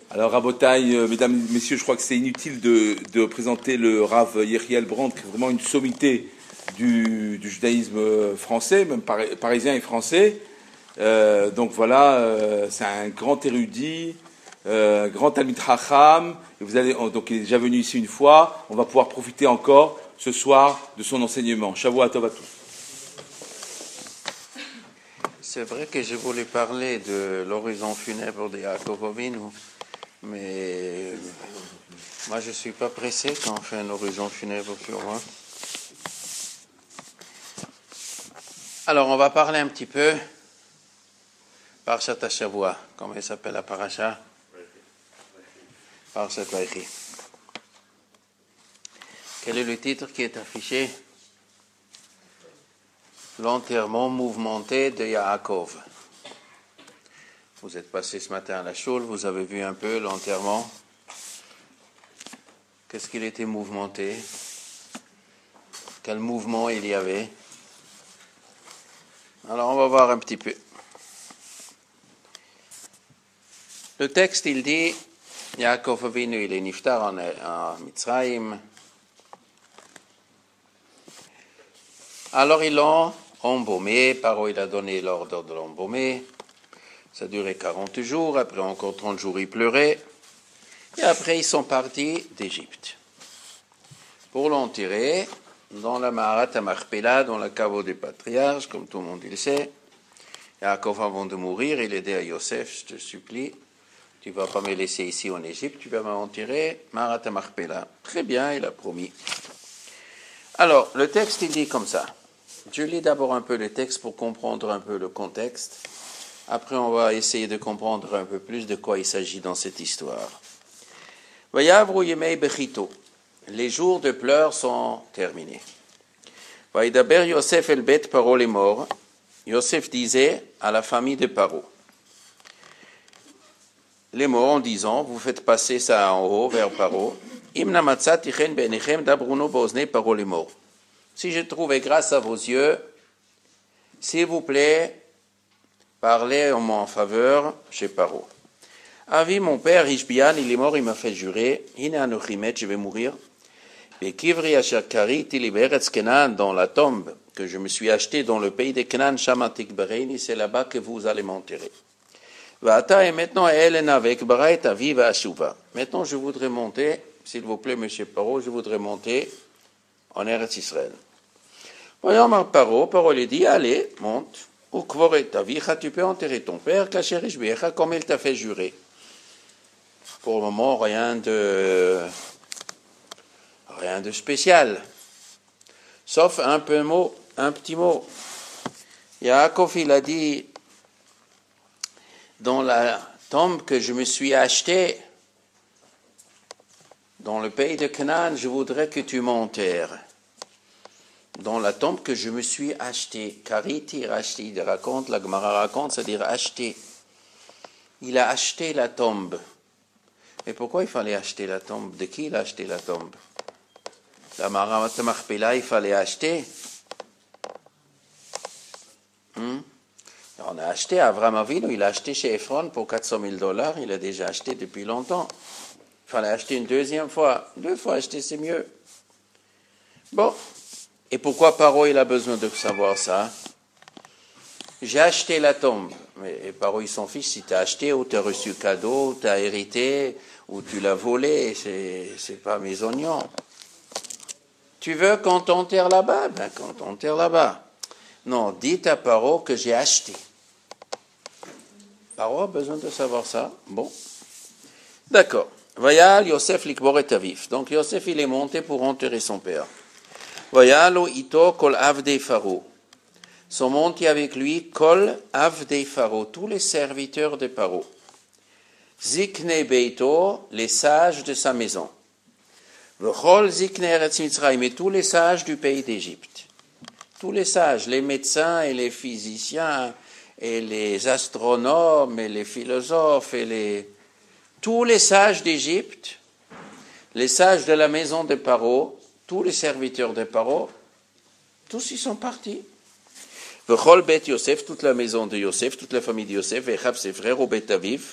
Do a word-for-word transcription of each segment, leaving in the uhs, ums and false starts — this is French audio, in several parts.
Alors, Rabotaï, euh, mesdames et messieurs, je crois que c'est inutile de, de présenter le Rav Yechiel Brandt, qui est vraiment une sommité du, du judaïsme français, même par, parisien et français. Euh, donc voilà, euh, c'est un grand érudit, euh, grand Talmid Chacham. Et vous allez, donc il est déjà venu ici une fois. On va pouvoir profiter encore ce soir de son enseignement. Shavua Tov à tous. C'est vrai que je voulais parler de l'horizon funèbre de Yaakov Avinu, mais moi je ne suis pas pressé quand on fait un horizon funèbre sur moi. Alors on va parler un petit peu Parshat HaShavua, comment il s'appelle la paracha? Parshat Vayechi. Quel est le titre qui est affiché? L'enterrement mouvementé de Yaakov. Vous êtes passé ce matin à la choule, vous avez vu un peu l'enterrement. Qu'est-ce qu'il était mouvementé? Quel mouvement il y avait? Alors on va voir un petit peu. Le texte, il dit, Yaakov Avinu, il est niftar en, en Mitzrayim. Alors ils l'ont embaumé, Paro il a donné l'ordre de l'embaumer. Ça a duré quarante jours, après encore trente jours il pleurait. Et après ils sont partis d'Égypte pour l'enterrer dans la Maharat Machpelah, dans la caveau des patriarches, comme tout le monde le sait. Yaakov, avant de mourir, il a dit à Yosef, je te supplie, tu ne vas pas me laisser ici en Égypte, tu vas m'enterrer Maharat Machpelah. Très bien, il a promis. Alors, le texte, il dit comme ça. Je lis d'abord un peu le texte pour comprendre un peu le contexte. Après, on va essayer de comprendre un peu plus de quoi il s'agit dans cette histoire. Vayavru yemei bechito. Les jours de pleurs sont terminés. Vayidaber Yosef el bet Paro les morts. Yosef disait à la famille de Paro, les morts en disant, vous faites passer ça en haut vers Paro. Imna matzat tichen benechem dabruno bozne Paro les morts. Si j'ai trouvé grâce à vos yeux, s'il vous plaît, parlez en mon faveur chez Paro. Avi, mon père, Ishbian, il est mort, il m'a fait jurer, Hine anochimet, je vais mourir. Et Kivri Asher Kariti Liberetz Kenan, dans la tombe que je me suis acheté dans le pays de Kenan, Shamatik Bereini, c'est là-bas que vous allez m'enterrer. Vata, et maintenant, Elena avec Barait, Avi, Ashuva. Maintenant, je voudrais monter, s'il vous plaît, monsieur Paro, je voudrais monter en Eretz Israël. Voyons Paro, Paro lui dit, allez, monte, ou Kvoret Avicha, tu peux enterrer ton père, Kacher Ishbiecha, comme il t'a fait jurer. Pour le moment, rien de, rien de spécial. Sauf un peu mot, un petit mot. Yaakov, il a dit, dans la tombe que je me suis achetée, dans le pays de Canaan, je voudrais que tu m'enterres. Dans la tombe que je me suis achetée. Kariti, racheté, il raconte, la Gemara raconte, c'est-à-dire acheter. Il a acheté la tombe. Et pourquoi il fallait acheter la tombe? De qui il a acheté la tombe? La Maharat Machpelah, il fallait acheter. Hmm? On a acheté Avram Avinu, il a acheté chez Ephron pour quatre cent mille dollars, il a déjà acheté depuis longtemps. Il fallait acheter une deuxième fois. Deux fois acheter, c'est mieux. Bon. Et pourquoi Paro, il a besoin de savoir ça? J'ai acheté la tombe. Mais Paro, il s'en fiche si tu as acheté ou tu as reçu cadeau, ou tu as hérité, ou tu l'as volé. C'est, c'est pas mes oignons. Tu veux qu'on t'enterre là-bas? Ben, qu'on t'enterre là-bas. Non, dites à Paro que j'ai acheté. Paro a besoin de savoir ça. Bon. D'accord. Vayal Yosef likbor et avif. Donc Yosef, il est monté pour enterrer son père. Vayalo ito kol avdei Pharaon. Sont montés avec lui kol avdei Pharaon, tous les serviteurs de Pharaon. Zikne beito, les sages de sa maison. V'chol zikne eretz Mitzrayim, et tous les sages du pays d'Égypte. Tous les sages, les médecins et les physiciens, et les astronomes et les philosophes, et les... tous les sages d'Égypte, les sages de la maison de Paro, tous les serviteurs de Paro, tous ils sont partis. V'chol bet Yosef, toute la maison de Yosef, toute la famille de Yosef, v'chav ses frères au bet Aviv,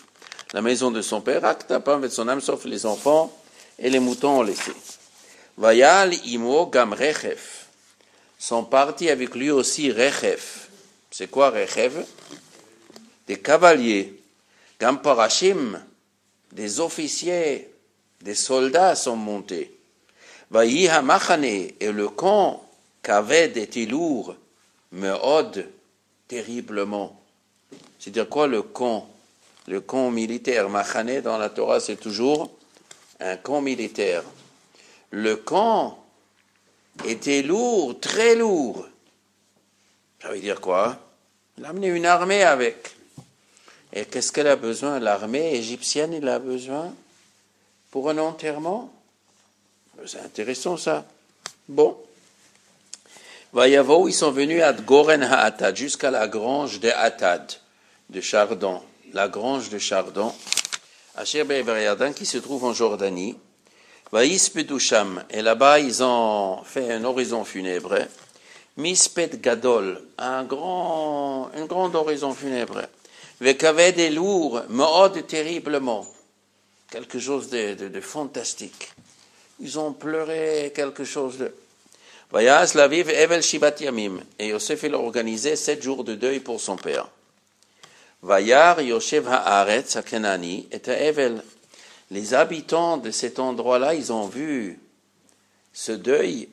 la maison de son père, Aktapam et son âme, sauf les enfants et les moutons ont laissé. Vayal imo gam rechef. Sont partis avec lui aussi rechef. C'est quoi rechef? Des cavaliers. Gam parashim, des officiers, des soldats sont montés. Vayi hamachane, et le camp kaved était lourd, meod, terriblement. C'est-à-dire quoi le camp? Le camp militaire, machane dans la Torah c'est toujours un camp militaire. Le camp était lourd, très lourd. Ça veut dire quoi? Il a amené une armée avec. Et qu'est-ce qu'elle a besoin? L'armée égyptienne, il a besoin pour un enterrement? C'est intéressant ça. Bon. Vayavo, ils sont venus à Goren HaAtad, jusqu'à la grange de Atad, de Chardon. La grange de Chardon, Asher Be'ever Yarden, qui se trouve en Jordanie. Vaïspedusham, et là-bas ils ont fait un horizon funèbre. Mispet Gadol, un grand, un grand horizon funèbre. Vekaved est lourd, Mood terriblement. Quelque chose de, de, de fantastique. Ils ont pleuré quelque chose de... Vayas Laviv Evel Shivat Yamim, et Yosef il a organisé sept jours de deuil pour son père. Vayar Yoshev Haaretz HaKenani et Evel. Les habitants de cet endroit-là, ils ont vu ce deuil.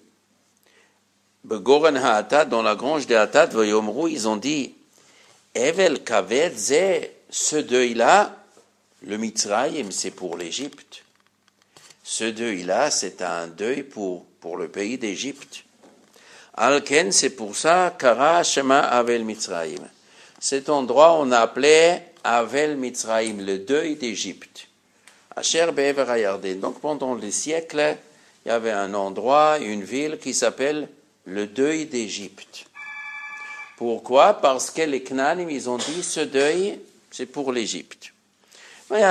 Begoren Ha'atad, dans la grange de Hatad, Vayomru, ils ont dit, Evel Kaved, ce deuil-là, le Mitzrayim, c'est pour l'Égypte. Ce deuil-là, c'est un deuil pour, pour le pays d'Égypte. Alken, c'est pour ça, Kara Shema Avel Mitzrayim. Cet endroit, on appelait Avel Mitzrayim, le deuil d'Égypte. Asher Be'ever HaYarden. Donc pendant les siècles, il y avait un endroit, une ville qui s'appelle le deuil d'Égypte. Pourquoi? Parce que les Knanim, ils ont dit ce deuil, c'est pour l'Égypte. Les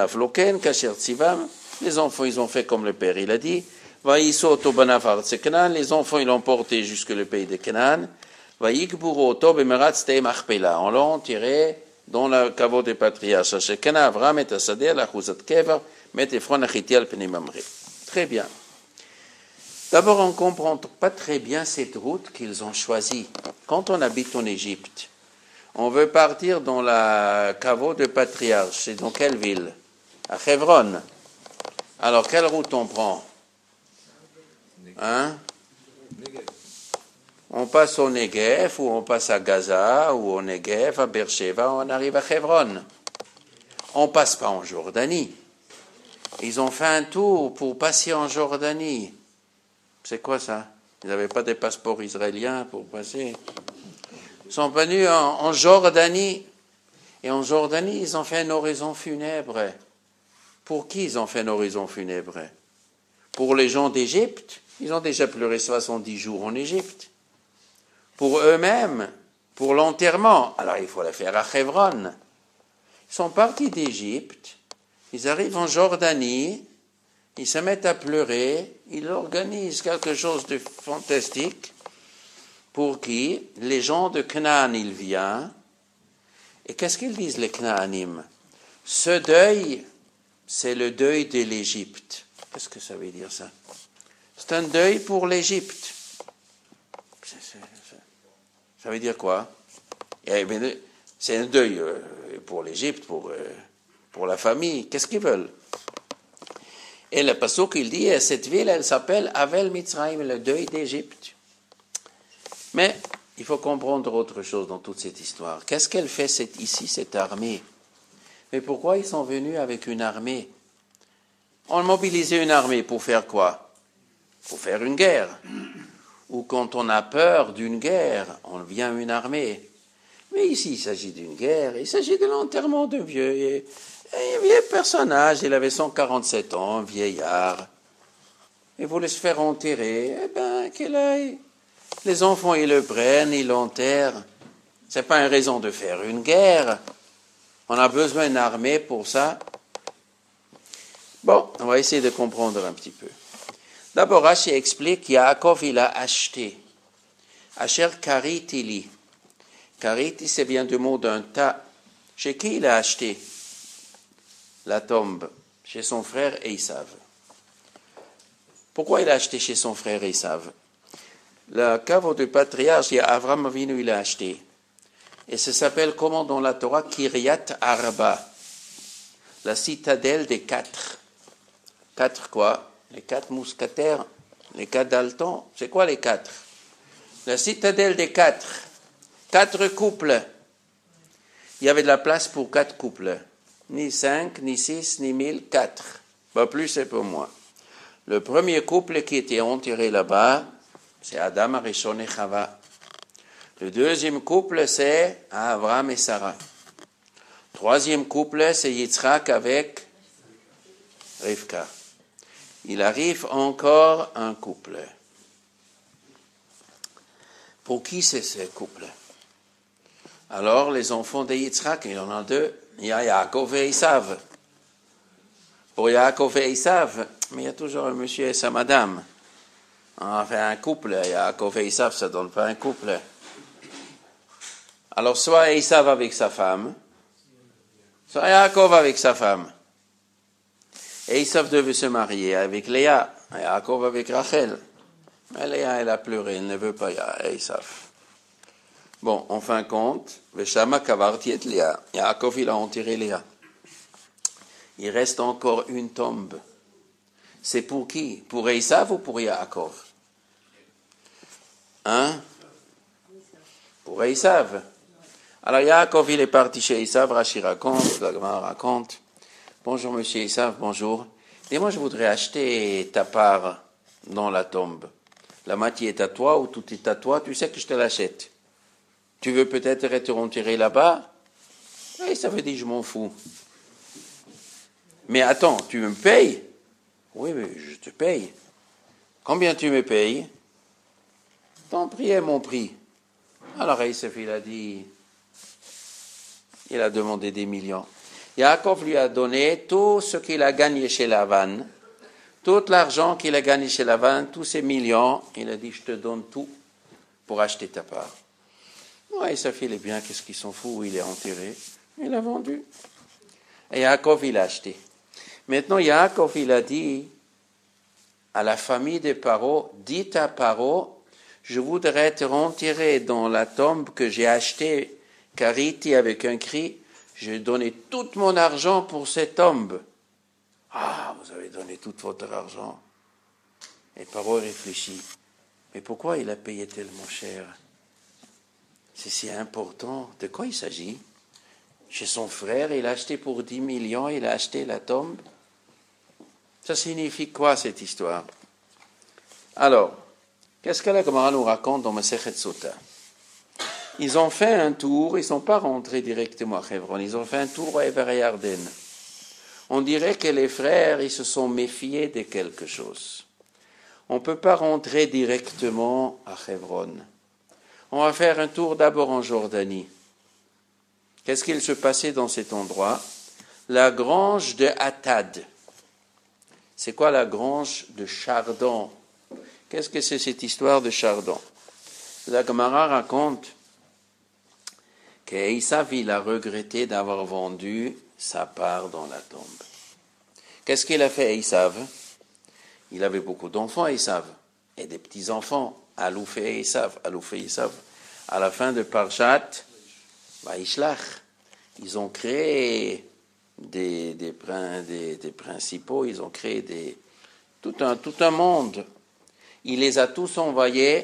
enfants, ils ont fait comme le père, il a dit. Les enfants, ils l'ont porté jusque le pays de Canaan. On l'a enterré dans la caveau des patriarches. Très bien. D'abord, on ne comprend pas très bien cette route qu'ils ont choisie. Quand on habite en Égypte, on veut partir dans la caveau des patriarches. C'est dans quelle ville? À Hebron. Alors, quelle route on prend? Hein? On passe au Negev, ou on passe à Gaza, ou au Negev, à Beersheba, on arrive à Hebron. On ne passe pas en Jordanie. Ils ont fait un tour pour passer en Jordanie. C'est quoi ça? Ils n'avaient pas des passeports israéliens pour passer. Ils sont venus en, en Jordanie. Et en Jordanie, ils ont fait une oraison funèbre. Pour qui ils ont fait une oraison funèbre? Pour les gens d'Égypte. Ils ont déjà pleuré soixante-dix jours en Égypte. Pour eux-mêmes, pour l'enterrement. Alors il faut la faire à Hebron. Ils sont partis d'Égypte, ils arrivent en Jordanie, ils se mettent à pleurer, ils organisent quelque chose de fantastique pour qui les gens de Canaan, ils viennent. Et qu'est-ce qu'ils disent les Canaanim? Ce deuil, c'est le deuil de l'Égypte. Qu'est-ce que ça veut dire ça? C'est un deuil pour l'Égypte. C'est, c'est, c'est. Ça veut dire quoi? C'est un deuil pour l'Égypte, pour, pour la famille. Qu'est-ce qu'ils veulent? Et le pasuk, il dit, cette ville, elle s'appelle Avel Mitzrayim, le deuil d'Égypte. Mais il faut comprendre autre chose dans toute cette histoire. Qu'est-ce qu'elle fait cette, ici, cette armée? Mais pourquoi ils sont venus avec une armée? On mobilisait une armée pour faire quoi? Pour faire une guerre. Ou quand on a peur d'une guerre, on vient une armée. Mais ici, il s'agit d'une guerre, il s'agit de l'enterrement d'un vieux, un vieux personnage, il avait cent quarante-sept ans, un vieillard. Il voulait se faire enterrer, eh bien, qu'il aille. Les enfants, ils le prennent, ils l'enterrent. Ce n'est pas une raison de faire une guerre. On a besoin d'une armée pour ça. Bon, on va essayer de comprendre un petit peu. D'abord, Rashi explique, Yaakov, il a acheté. Asher karitili. Kariti, c'est bien du mot d'un tas. Chez qui il a acheté? la tombe chez son frère Esav. Pourquoi il a acheté chez son frère Esav? La cave du patriarche, il y a Avram Avinu, il a acheté. Et ça s'appelle comment dans la Torah? Kiryat Arba, la citadelle des quatre. Quatre quoi? Les quatre mousquetaires, les quatre Dalton. C'est quoi les quatre? La citadelle des quatre. Quatre couples. Il y avait de la place pour quatre couples. Ni cinq, ni six, ni mille, quatre. Pas plus et pas moins. Le premier couple qui était enterré là-bas, c'est Adam, Arishon et Chava. Le deuxième couple, c'est Abraham et Sarah. Troisième couple, c'est Yitzhak avec Rivka. Il arrive encore un couple. Pour qui c'est ce couple? Alors, les enfants de Yitzhak, il y en a deux. Il y a Yaakov et Esav. Pour Yaakov et Esav, mais il y a toujours un monsieur et sa madame. On fait un couple. Yaakov et Esav, ça ne donne pas un couple. Alors, soit Esav avec sa femme, soit Yaakov avec sa femme. Et Esav devait se marier avec Léa, Yaakov avec Rachel. Mais Léa, elle a pleuré, elle ne veut pas Esav. Bon, en fin de compte, Veshama kavarti et Léa. Yaakov, il a enterré Léa. Il reste encore une tombe. C'est pour qui? Pour Esav ou pour Yaakov? Hein? Pour Esav. Alors Yaakov, il est parti chez Esav, Rashi raconte, la Gemara raconte. Bonjour monsieur Esav, bonjour. Dis-moi, je voudrais acheter ta part dans la tombe. La moitié est à toi ou tout est à toi, tu sais que je te l'achète. Tu veux peut-être être enterré là-bas? Et ça veut dire, je m'en fous. Mais attends, tu me payes? Oui, mais je te paye. Combien tu me payes? Ton prix est mon prix. Alors Esav, il a dit, il a demandé des millions. Yaakov lui a donné tout ce qu'il a gagné chez Lavan, tout l'argent qu'il a gagné chez Lavan, tous ces millions. Il a dit, je te donne tout pour acheter ta part. Ouais, Esav, il est bien, qu'est-ce qu'ils sont fous, il est enterré. Il a vendu. Et Yaakov, il a acheté. Maintenant, Yaakov, il a dit à la famille de Paro, dites à Paro, je voudrais te enterrer dans la tombe que j'ai achetée, Kariti, avec un cri, j'ai donné tout mon argent pour cette tombe. Ah, vous avez donné tout votre argent. Et Paro réfléchit. Mais pourquoi il a payé tellement cher? C'est si important. De quoi il s'agit? Chez son frère, il a acheté pour dix millions, il a acheté la tombe. Ça signifie quoi cette histoire? Alors, qu'est-ce que la Gemara nous raconte dans Masechet Sota? Ils ont fait un tour, ils ne sont pas rentrés directement à Hebron, ils ont fait un tour à Ever Yarden. On dirait que les frères, ils se sont méfiés de quelque chose. On ne peut pas rentrer directement à Hebron. On va faire un tour d'abord en Jordanie. Qu'est-ce qu'il se passait dans cet endroit? La grange de Atad. C'est quoi la grange de Chardon? Qu'est-ce que c'est cette histoire de Chardon? La Gemara raconte qu'Esav, il a regretté d'avoir vendu sa part dans la tombe. Qu'est-ce qu'il a fait, Esav? Il avait beaucoup d'enfants, Esav, et des petits-enfants. Alouf et Esav, Alouf et Esav. À la fin de Parshat Vaishlach, ils ont créé des, des, des, des principaux, ils ont créé des, tout, un, tout un monde. Il les a tous envoyés,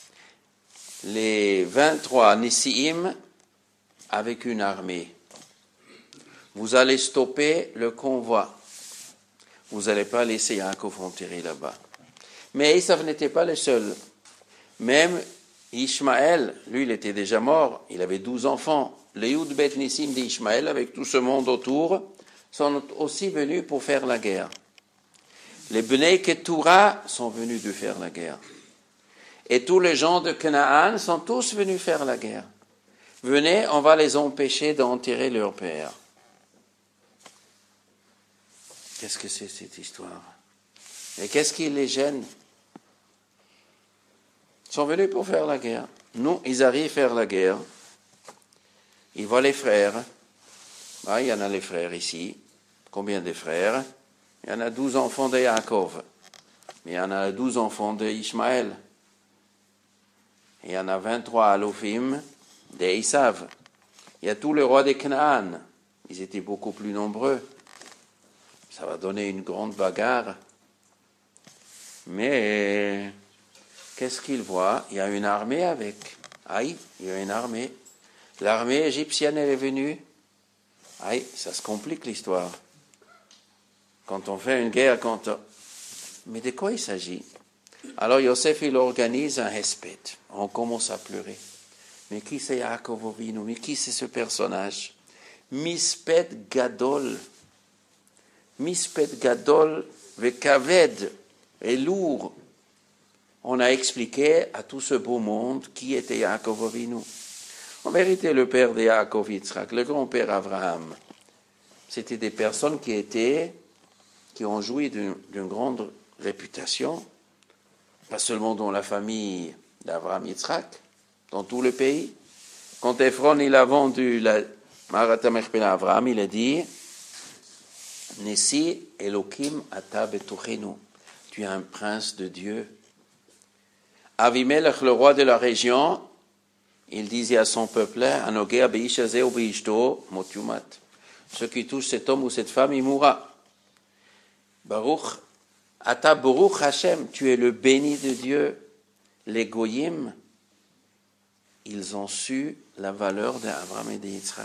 les vingt-trois Nessiim, avec une armée. Vous allez stopper le convoi. Vous n'allez pas laisser Yaakov enterré là-bas. Mais Esav n'était pas le seul. Même Ishmaël, lui, il était déjà mort. Il avait douze enfants. Les Yud Bet Nissim d'Ishmaël, avec tout ce monde autour, sont aussi venus pour faire la guerre. Les Bnei Ketura sont venus de faire la guerre. Et tous les gens de Canaan sont tous venus faire la guerre. Venez, on va les empêcher d'enterrer leur père. Qu'est-ce que c'est cette histoire? Et qu'est-ce qui les gêne? Ils sont venus pour faire la guerre. Nous, ils arrivent à faire la guerre. Ils voient les frères. Ah, il y en a les frères ici. combien de frères? Il y en a douze enfants de Yaakov. Mais il y en a douze enfants d'Ishmaël. Et il y en a vingt-trois Alophim d'Esav. Il y a tous les rois des Canaan. Ils étaient beaucoup plus nombreux. Ça va donner une grande bagarre. Mais qu'est-ce qu'ils voient? Il y a une armée avec. Aïe, il y a une armée. L'armée égyptienne, elle est venue. Aïe, ça se complique l'histoire. Quand on fait une guerre, quand on... Mais de quoi il s'agit? Alors Yosef, il organise un hesped. On commence à pleurer. Mais qui c'est Yaakov Avinu? Mais qui c'est ce personnage? Misped Gadol. Misped Gadol vekaved est lourd. On a expliqué à tout ce beau monde qui était Yaakov Avinu. En vérité, le père de Yaakov Yitzhak, le grand-père Abraham, c'était des personnes qui étaient, qui ont joui d'une, d'une grande réputation, pas seulement dans la famille d'Abraham Yitzhak, dans tout le pays. Quand Ephron il a vendu la Marat Mechpel à Abraham, il a dit Nessi Elokim ata betuchenu. Tu es un prince de Dieu. Avimelech, le roi de la région, il disait à son peuple, Anogea beishazeh ou beishto motumat. Ce qui touche cet homme ou cette femme, il mourra. Baruch, ata Baruch Hashem, tu es le béni de Dieu. Les goyim, ils ont su la valeur d'Abraham et d'Yitzhak.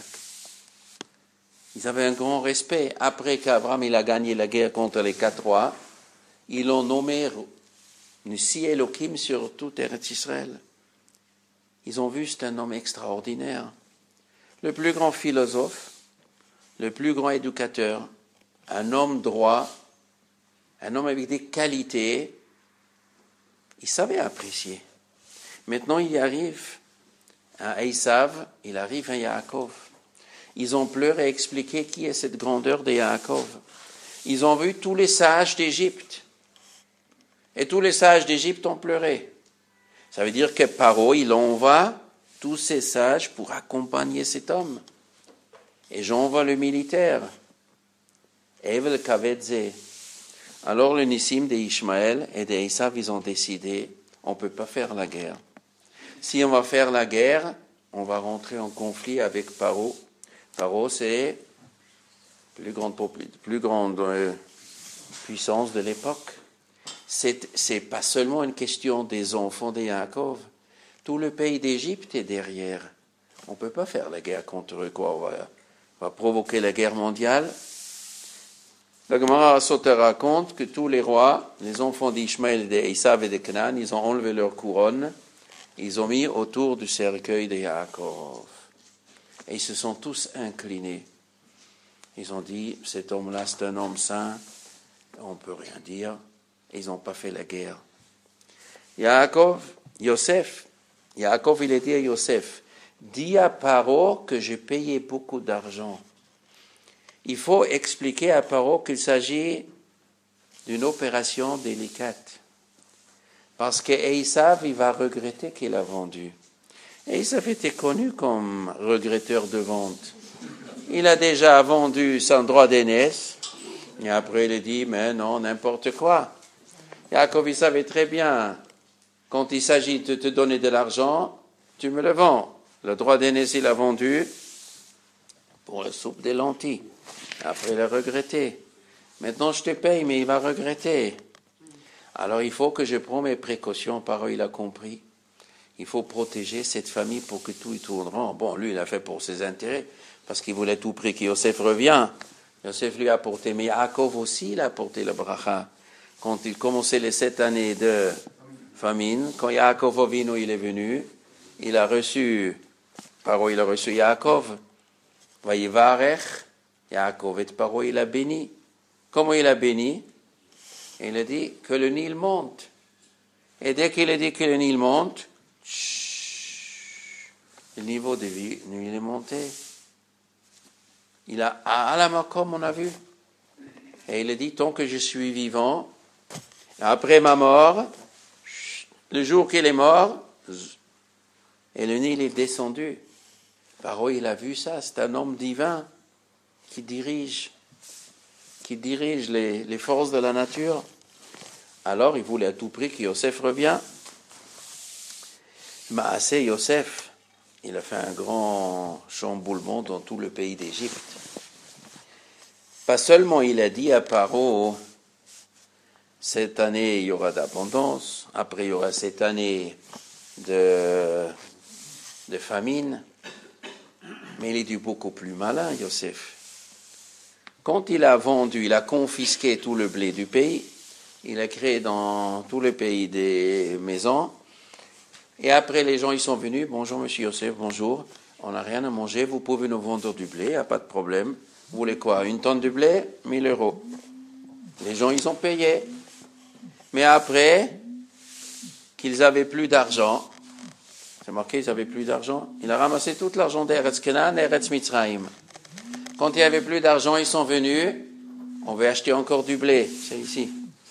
Ils avaient un grand respect. Après qu'Abraham il a gagné la guerre contre les quatre rois, ils l'ont nommé Nissi Elohim sur toute Eretz Israël. Ils ont vu, c'est un homme extraordinaire. Le plus grand philosophe, le plus grand éducateur, un homme droit, un homme avec des qualités. Il savait apprécier. Maintenant, il arrive à Esav, il arrive à Yaakov. Ils ont pleuré et expliqué qui est cette grandeur de Yaakov. Ils ont vu tous les sages d'Égypte. Et tous les sages d'Égypte ont pleuré. Ça veut dire que Paro, il envoie tous ces sages pour accompagner cet homme. Et j'envoie le militaire. Evel Kavedze. Alors le Nissim d'Ishmaël et d'Esav, ils ont décidé, on ne peut pas faire la guerre. Si on va faire la guerre, on va rentrer en conflit avec Paro. Paro, c'est la plus grande, plus grande euh, puissance de l'époque. C'est, c'est pas seulement une question des enfants de Yaakov. Tout le pays d'Égypte est derrière. On ne peut pas faire la guerre contre eux, quoi. On va, on va provoquer la guerre mondiale. La Gemara te raconte que tous les rois, les enfants d'Ishmaël, d'Esav et de Canaan, ils ont enlevé leur couronne, ils ont mis autour du cercueil de Yaakov. Et ils se sont tous inclinés. Ils ont dit, cet homme-là, c'est un homme saint, on ne peut rien dire. Et ils n'ont pas fait la guerre. Yaakov, Yosef, Yaakov, il a dit à Yosef, dis à Paro que j'ai payé beaucoup d'argent. Il faut expliquer à Paro qu'il s'agit d'une opération délicate. Parce qu'Esav, il va regretter qu'il a vendu. Esav était connu comme regretteur de vente. Il a déjà vendu son droit d'aînesse. Et après, il a dit, mais non, n'importe quoi. Yaakov, il savait très bien, quand il s'agit de te donner de l'argent, tu me le vends. Le droit d'aînesse, il a vendu pour la soupe des lentilles. Après, il a regretté. Maintenant, je te paye, mais il va regretter. Alors, il faut que je prenne mes précautions. Par il a compris. Il faut protéger cette famille pour que tout y tourne rond. Bon, lui, il a fait pour ses intérêts, parce qu'il voulait tout prix que Yosef revienne. Yosef lui a apporté, mais Yaakov aussi, il a apporté le bracha. Quand il commençait les sept années de famine, quand Yaakov Avinu il est venu, il a reçu, Paro il a reçu Yaakov, Vayivarech, Yaakov et Paro il a béni. Comment il a béni? Il a dit que le Nil monte. Et dès qu'il a dit que le Nil monte, chut, le niveau de vie, il est monté. Il a, à la Makom, on a vu. Et il a dit, tant que je suis vivant, après ma mort, le jour qu'il est mort, et le Nil est descendu. Paro, il a vu ça, c'est un homme divin qui dirige. qui dirige les, les forces de la nature. Alors il voulait à tout prix que Yosef revienne. Maaseh Yosef, il a fait un grand chamboulement dans tout le pays d'Égypte. Pas seulement il a dit à Paro, cette année il y aura d'abondance, après il y aura cette année de, de famine, mais il est du beaucoup plus malin, Yosef. Quand il a vendu, il a confisqué tout le blé du pays, il a créé dans tout le pays des maisons, et après les gens ils sont venus, bonjour monsieur Yosef, bonjour, on n'a rien à manger, vous pouvez nous vendre du blé, il n'y a pas de problème. Vous voulez quoi? Une tonne de blé? mille euros. Les gens ils ont payé. Mais après qu'ils avaient plus d'argent, c'est marqué, ils avaient plus d'argent, il a ramassé tout l'argent d'Eretz Kenan et Eretz Mitzrayim. Quand il n'y avait plus d'argent, ils sont venus, on veut acheter encore du blé, c'est ici.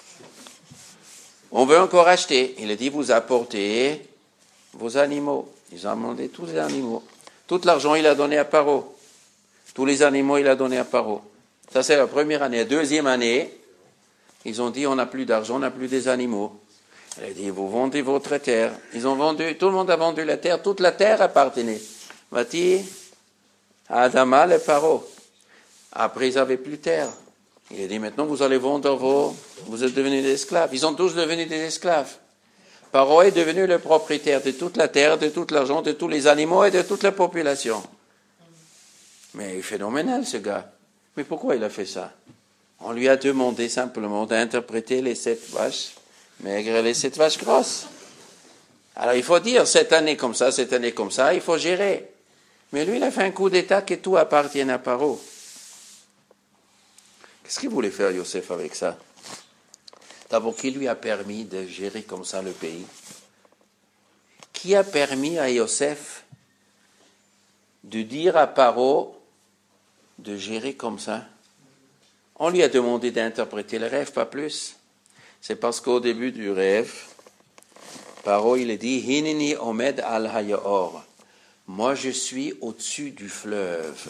On veut encore acheter. Il a dit, vous apportez vos animaux. Ils ont demandé tous les animaux. Tout l'argent, il a donné à Paro. Tous les animaux, il a donné à Paro. Ça, c'est la première année. La deuxième année, ils ont dit, on n'a plus d'argent, on n'a plus des animaux. Il a dit, vous vendez votre terre. Ils ont vendu, tout le monde a vendu la terre, toute la terre appartenait. Vati, à Adama, et Paro. Après, ils n'avaient plus de terre. Il a dit, maintenant, vous allez vendre vos, vous êtes devenus des esclaves. Ils sont tous devenus des esclaves. Paro est devenu le propriétaire de toute la terre, de tout l'argent, de tous les animaux et de toute la population. Mais il est phénoménal, ce gars. Mais pourquoi il a fait ça? On lui a demandé simplement d'interpréter les sept vaches maigres et les sept vaches grosses. Alors il faut dire, cette année comme ça, cette année comme ça, il faut gérer. Mais lui, il a fait un coup d'État que tout appartient à Paro. Qu'est-ce qu'il voulait faire, Yosef, avec ça? D'abord, qui lui a permis de gérer comme ça le pays? Qui a permis à Yosef de dire à Paro de gérer comme ça? On lui a demandé d'interpréter le rêve, pas plus. C'est parce qu'au début du rêve, Paro, il a dit, « Hinini omed al hayaor » moi je suis au-dessus du fleuve.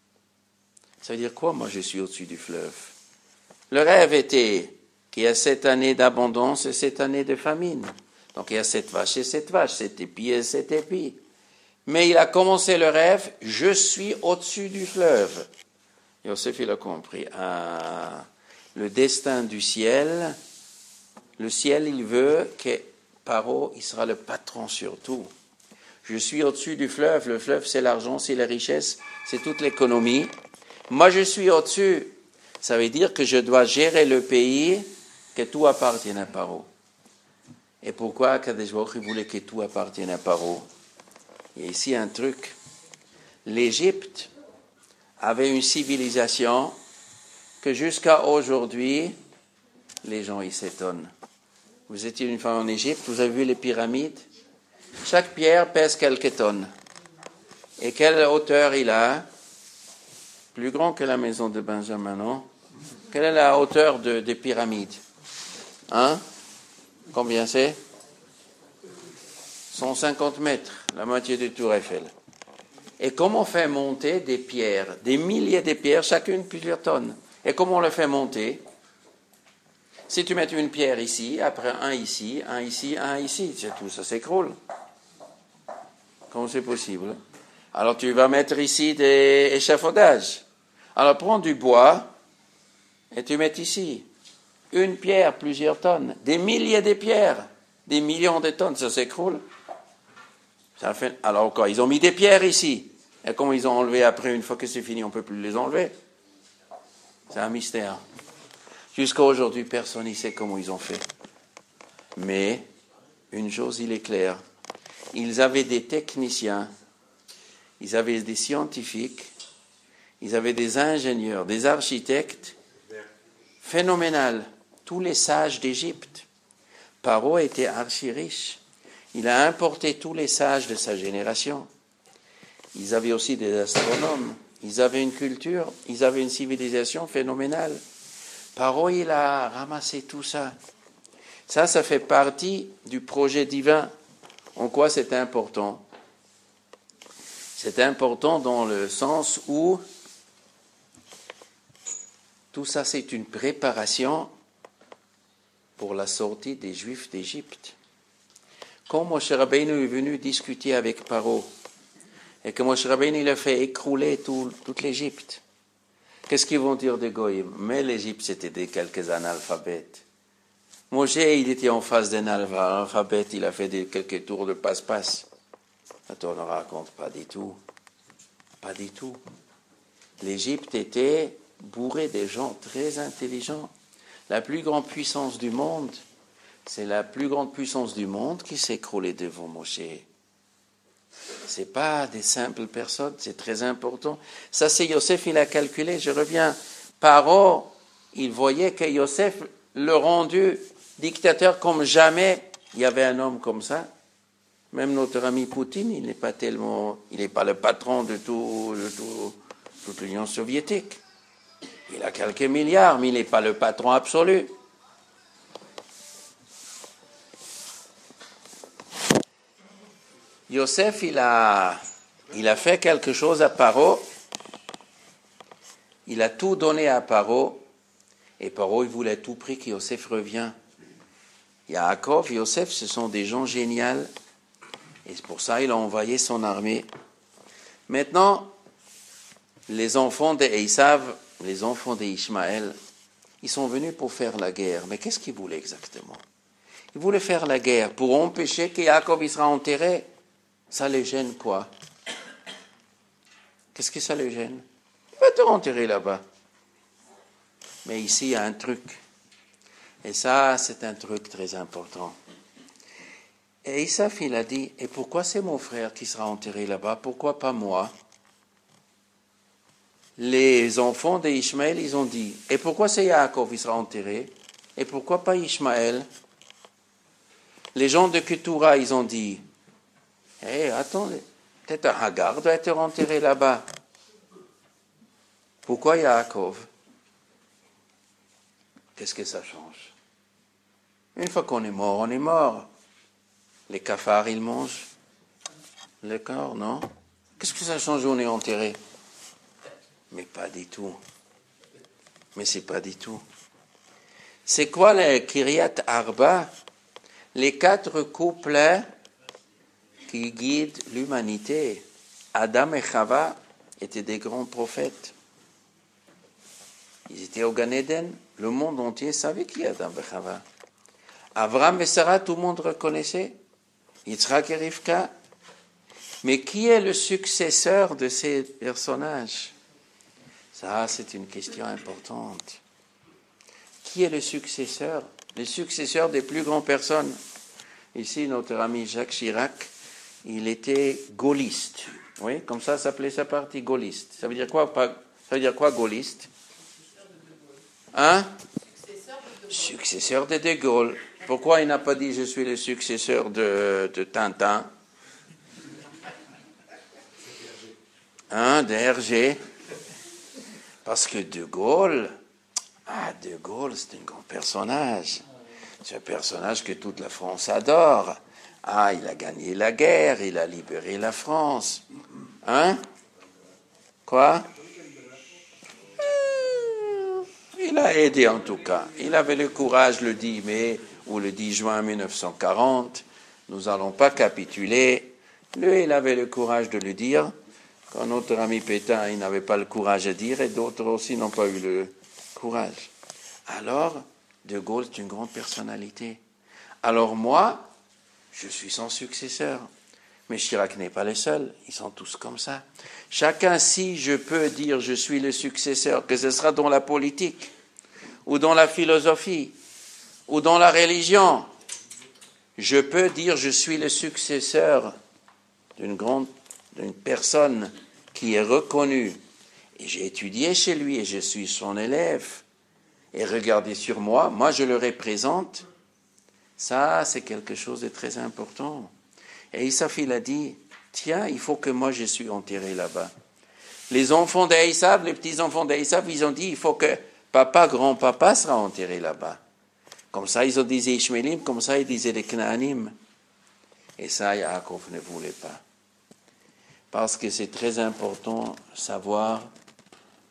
Ça veut dire quoi, moi je suis au-dessus du fleuve? Le rêve était qu'il y a sept années d'abondance et sept années de famine. Donc il y a sept vaches et sept vaches, sept épis et sept épis. Mais il a commencé le rêve, je suis au-dessus du fleuve. Yosef, il a compris. Ah, le destin du ciel, le ciel, il veut que Paro, il sera le patron sur tout. Je suis au-dessus du fleuve. Le fleuve, c'est l'argent, c'est la richesse, c'est toute l'économie. Moi, je suis au-dessus. Ça veut dire que je dois gérer le pays, que tout appartienne à Paro. Et pourquoi Kadesh Baruch Hu voulait que tout appartienne à Paro? Il y a ici un truc. L'Égypte avait une civilisation que jusqu'à aujourd'hui, les gens y s'étonnent. Vous étiez une fois en Égypte, vous avez vu les pyramides? Chaque pierre pèse quelques tonnes. Et quelle hauteur il a? Plus grand que la maison de Benjamin, non? Quelle est la hauteur de, des pyramides? Hein? Combien c'est? cent cinquante mètres, la moitié du Tour Eiffel. Et comment on fait monter des pierres, des milliers de pierres, chacune plusieurs tonnes? Et comment on le fait monter? Si tu mets une pierre ici, après un ici, un ici, un ici, c'est tout, ça s'écroule. Comment c'est possible? Alors tu vas mettre ici des échafaudages. Alors prends du bois et tu mets ici. Une pierre, plusieurs tonnes, des milliers de pierres, des millions de tonnes, ça s'écroule. Ça fait... Alors quoi? Ils ont mis des pierres ici. Et comment ils ont enlevé après, une fois que c'est fini, on ne peut plus les enlever? C'est un mystère. Jusqu'à aujourd'hui, personne ne sait comment ils ont fait. Mais une chose, il est clair. Ils avaient des techniciens, ils avaient des scientifiques, ils avaient des ingénieurs, des architectes phénoménal. Tous les sages d'Égypte. Paro était archi riche. Il a importé tous les sages de sa génération. Ils avaient aussi des astronomes. Ils avaient une culture. Ils avaient une civilisation phénoménale. Paro, il a ramassé tout ça. Ça, ça fait partie du projet divin. En quoi c'est important? C'est important dans le sens où Tout ça, c'est une préparation pour la sortie des Juifs d'Égypte. Quand Moshe Rabbeinu est venu discuter avec Paro, et que Moshe Rabbeinu il a fait écrouler tout, toute l'Égypte, qu'est-ce qu'ils vont dire des Goïms? Mais l'Égypte, c'était des quelques analphabètes. Moshe, il était en face d'un analphabète, il a fait des, quelques tours de passe-passe. Attends, on ne raconte pas du tout. Pas du tout. L'Égypte était bourrée de gens très intelligents. La plus grande puissance du monde, c'est la plus grande puissance du monde qui s'est écroulée devant Moshe. Ce n'est pas des simples personnes, c'est très important. Ça, c'est Yosef, il a calculé, je reviens. Paro, il voyait que Yosef le rendu dictateur comme jamais. Il y avait un homme comme ça. Même notre ami Poutine, il n'est pas tellement, il n'est pas le patron de, tout, de tout, toute l'Union soviétique. Il a quelques milliards, mais il n'est pas le patron absolu. Yosef, il a, il a fait quelque chose à Paro. Il a tout donné à Paro. Et Paro, il voulait à tout prix que Yosef revienne. Yaakov, Yosef, ce sont des gens géniaux. Et c'est pour ça qu'il a envoyé son armée. Maintenant, les enfants d'Esav, les enfants d'Ishmaël, ils sont venus pour faire la guerre. Mais qu'est-ce qu'ils voulaient exactement? Ils voulaient faire la guerre pour empêcher que Yaakov il sera enterré. Ça les gêne quoi? Qu'est-ce que ça les gêne? Il va te enterrer là-bas. Mais ici, il y a un truc. Et ça, c'est un truc très important. Et Isaf, il a dit, et pourquoi c'est mon frère qui sera enterré là-bas? Pourquoi pas moi? Les enfants d'Ishmaël, ils ont dit, et pourquoi c'est Yaakov qui sera enterré? Et pourquoi pas Ishmaël? Les gens de Ketura, ils ont dit, hé, hey, attends, peut-être Hagar doit être enterré là-bas. Pourquoi Yaakov? Qu'est-ce que ça change? Une fois qu'on est mort, on est mort. Les cafards, ils mangent le corps, non? Qu'est-ce que ça change où on est enterré? Mais pas du tout. Mais c'est pas du tout. C'est quoi les Kiryat Arba? Les quatre couples qui guident l'humanité. Adam et Chava étaient des grands prophètes. Ils étaient au Gan Eden. Le monde entier savait qui est Adam et Chava. Abraham et Sarah, tout le monde reconnaissait. Yitzhak et Rivka. Mais qui est le successeur de ces personnages? Ça, c'est une question importante. Qui est le successeur? Le successeur des plus grandes personnes. Ici, notre ami Jacques Chirac, il était gaulliste. Oui, comme ça s'appelait sa partie gaulliste. Ça veut dire quoi, pas, ça veut dire quoi gaulliste? Hein? Successeur de De Gaulle. Pourquoi il n'a pas dit je suis le successeur de, de Tintin? Hein, de Hergé? Parce que De Gaulle, ah, De Gaulle, c'est un grand personnage. C'est un personnage que toute la France adore. Ah, il a gagné la guerre, il a libéré la France. Hein? Quoi? euh, Il a aidé en tout cas. Il avait le courage le dix mai ou le dix juin mille neuf cent quarante. Nous n'allons pas capituler. Lui, il avait le courage de le dire. Quand notre ami Pétain, il n'avait pas le courage de dire, et d'autres aussi n'ont pas eu le courage. Alors, De Gaulle est une grande personnalité. Alors moi, je suis son successeur. Mais Chirac n'est pas le seul, ils sont tous comme ça. Chacun, si je peux dire je suis le successeur, que ce sera dans la politique, ou dans la philosophie, ou dans la religion, je peux dire je suis le successeur d'une grande, d'une personne qui est reconnue. Et j'ai étudié chez lui et je suis son élève. Et regardez sur moi, moi je le représente. Ça, c'est quelque chose de très important. Et Isaf, il a dit, tiens, il faut que moi je suis enterré là-bas. Les enfants d'Isaf, les petits-enfants d'Isaf, ils ont dit, il faut que papa, grand-papa sera enterré là-bas. Comme ça, ils ont dit Ishmaélim, comme ça, ils disaient les Knaanim. Et ça, Yaakov ne voulait pas. Parce que c'est très important de savoir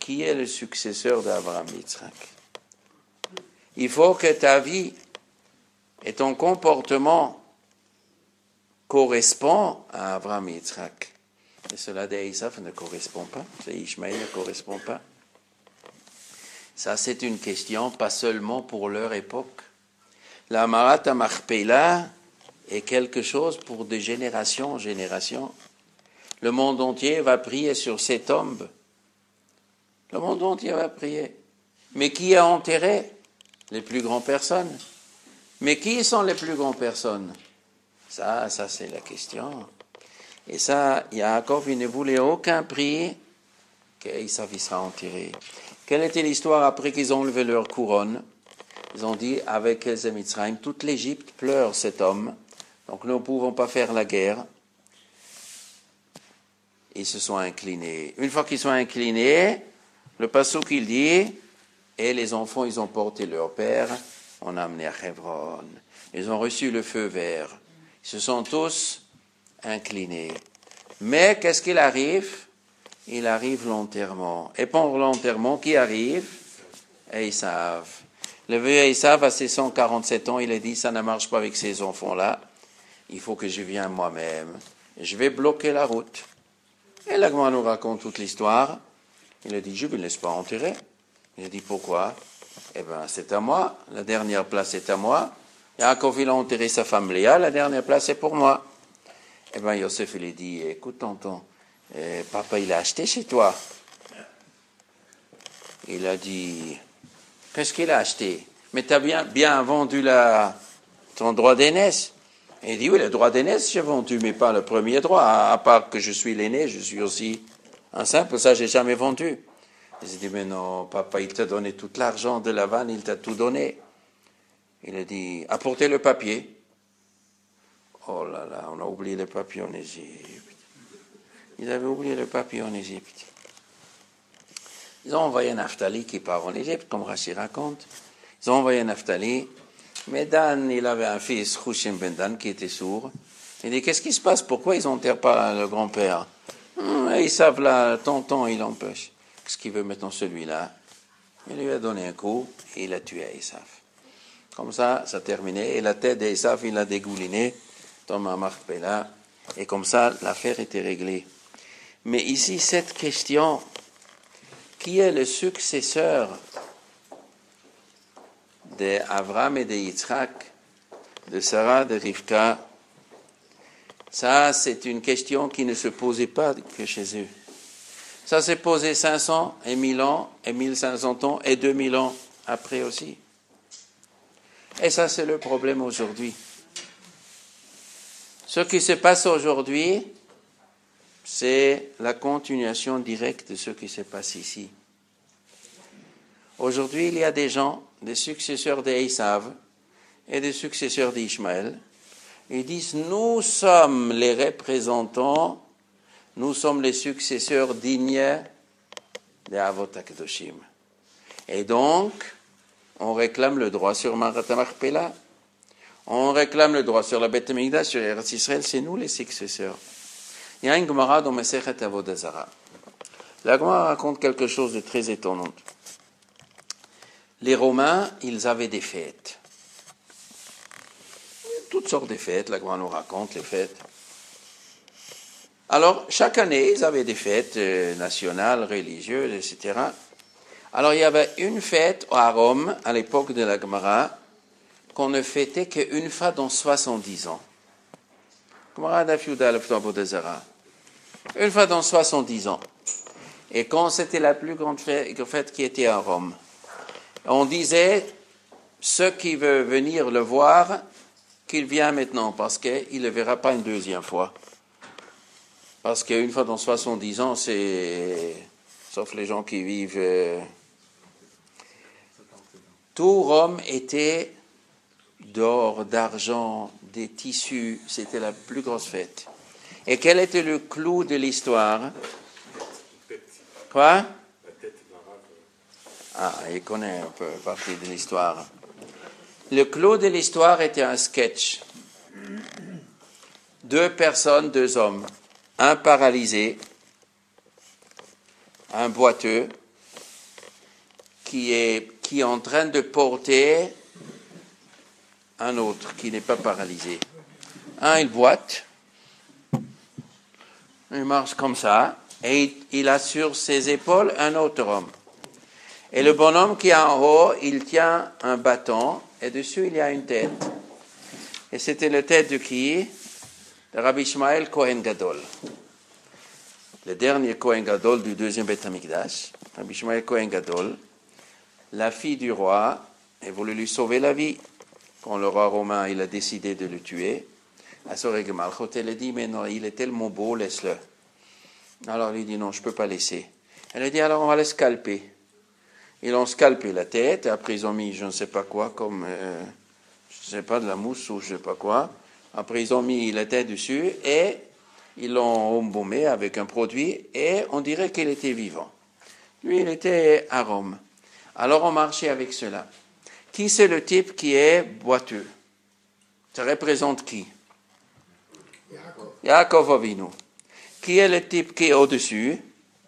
qui est le successeur d'Abraham Yitzhak. Il faut que ta vie et ton comportement correspondent à Abraham Yitzhak. Et cela d'Esav ne correspond pas, c'est Ishmaël ne correspond pas. Ça, c'est une question pas seulement pour leur époque. La Marat Machpelah est quelque chose pour de génération en génération. Le monde entier va prier sur ces tombes. Le monde entier va prier. Mais qui a enterré les plus grandes personnes? Mais qui sont les plus grandes personnes? Ça, ça c'est la question. Et ça, Yaakov, il ne voulait aucun prix qu'Esav sera enterré. Quelle était l'histoire après qu'ils ont levé leur couronne? Ils ont dit, avec les Mitzrayim, toute l'Égypte pleure cet homme, donc nous ne pouvons pas faire la guerre. Ils se sont inclinés. Une fois qu'ils sont inclinés, le passouk il dit, et les enfants, ils ont porté leur père, on a amené à Hebron. Ils ont reçu le feu vert. Ils se sont tous inclinés. Mais qu'est-ce qu'il arrive? Il arrive l'enterrement. Et pendant l'enterrement, qui arrive? Esav. Le vieux Esav, à ses cent quarante-sept ans, il a dit, ça ne marche pas avec ces enfants-là. Il faut que je vienne moi-même. Je vais bloquer la route. Et là, nous raconte toute l'histoire. Il a dit, je ne me laisse pas enterrer. Il a dit, pourquoi? Eh bien, c'est à moi. La dernière place est à moi. Yaakov, il a enterré sa femme Léa. La dernière place est pour moi. Eh bien, Yosef, il a dit, écoute, tonton, eh, papa, il a acheté chez toi. Il a dit, qu'est-ce qu'il a acheté? Mais tu as bien, bien vendu la, ton droit d'aînesse. Il dit, oui, le droit d'aînesse, j'ai vendu, mais pas le premier droit. À, à part que je suis l'aîné, je suis aussi un simple, ça, j'ai jamais vendu. Il a dit, mais non, papa, il t'a donné tout l'argent de la vanne, il t'a tout donné. Il a dit, apportez le papier. Oh là là, on a oublié le papier en Égypte. Ils avaient oublié le papier en Égypte. Ils ont envoyé Naphtali qui part en Égypte, comme Rashi raconte. Ils ont envoyé Naphtali. Mais Dan, il avait un fils, Hushim ben Dan, qui était sourd. Il dit, qu'est-ce qui se passe? Pourquoi ils n'enterrent pas le grand-père? hum, Ils savent là, tonton, il empêche. Qu'est-ce qu'il veut maintenant celui-là? Il lui a donné un coup et il a tué Esav. Comme ça, ça a terminé. Et la tête d'Esav, il l'a dégouliné dans ma Machpelah. Et comme ça, l'affaire était réglée. Mais ici, cette question, qui est le successeur d'Abraham et de Yitzhak, de Sarah, de Rivka? Ça, c'est une question qui ne se posait pas que chez eux. Ça s'est posé cinq cents et mille ans, et mille cinq cents ans, et deux mille ans après aussi. Et ça, c'est le problème aujourd'hui. Ce qui se passe aujourd'hui, c'est la continuation directe de ce qui se passe ici. Aujourd'hui, il y a des gens, des successeurs d'Esav et des successeurs d'Ishmaël. Ils disent, nous sommes les représentants, nous sommes les successeurs dignes des Avot HaKadoshim. Et donc, on réclame le droit sur Marat Machpelah. On réclame le droit sur la Beth Amikdash, sur Eretz Israël, c'est nous les successeurs. Il y a une Gemara dans Masechet Avodah Zarah. La Gemara raconte quelque chose de très étonnant. Les Romains, ils avaient des fêtes. Toutes sortes de fêtes, la Gemara nous raconte les fêtes. Alors, chaque année, ils avaient des fêtes euh, nationales, religieuses, et cetera. Alors, il y avait une fête à Rome, à l'époque de la Gemara, qu'on ne fêtait qu'une fois dans soixante-dix ans. Gemara d'Afiuda, le Avodah Zarah. Une fois dans soixante-dix ans. Et quand c'était la plus grande fête, fête qui était à Rome, on disait, ceux qui veulent venir le voir, qu'il vient maintenant, parce qu'il ne le verra pas une deuxième fois. Parce qu'une fois dans soixante-dix ans, c'est... Sauf les gens qui vivent... Euh... Tout Rome était d'or, d'argent, des tissus. C'était la plus grosse fête. Et quel était le clou de l'histoire? Quoi? Ah, il connaît un peu partie de l'histoire. Le clou de l'histoire était un sketch. Deux personnes, deux hommes. Un paralysé, un boiteux, qui est, qui est en train de porter un autre qui n'est pas paralysé. Un, il boite, il marche comme ça, et il, il a sur ses épaules un autre homme. Et le bonhomme qui est en haut, il tient un bâton, et dessus il y a une tête. Et c'était la tête de qui? De Rabbi Ishmael Kohen Gadol. Le dernier Kohen Gadol du deuxième Beth Amikdash, Rabbi Ishmael Kohen Gadol. La fille du roi a voulu lui sauver la vie. Quand le roi romain il a décidé de le tuer, Asoreg Malchot, elle a dit, mais non, il est tellement beau, laisse-le. Alors il dit, non, je ne peux pas laisser. Elle a dit, alors on va le scalper. Ils ont scalpé la tête, et après ils ont mis je ne sais pas quoi, comme, euh, je ne sais pas, de la mousse ou je ne sais pas quoi. Après ils ont mis la tête dessus, et ils l'ont embaumé avec un produit, et on dirait qu'il était vivant. Lui, il était à Rome. Alors on marchait avec cela. Qui c'est le type qui est boiteux? Ça représente qui? Yaakov. Yaakov Avinu. Qui est le type qui est au-dessus?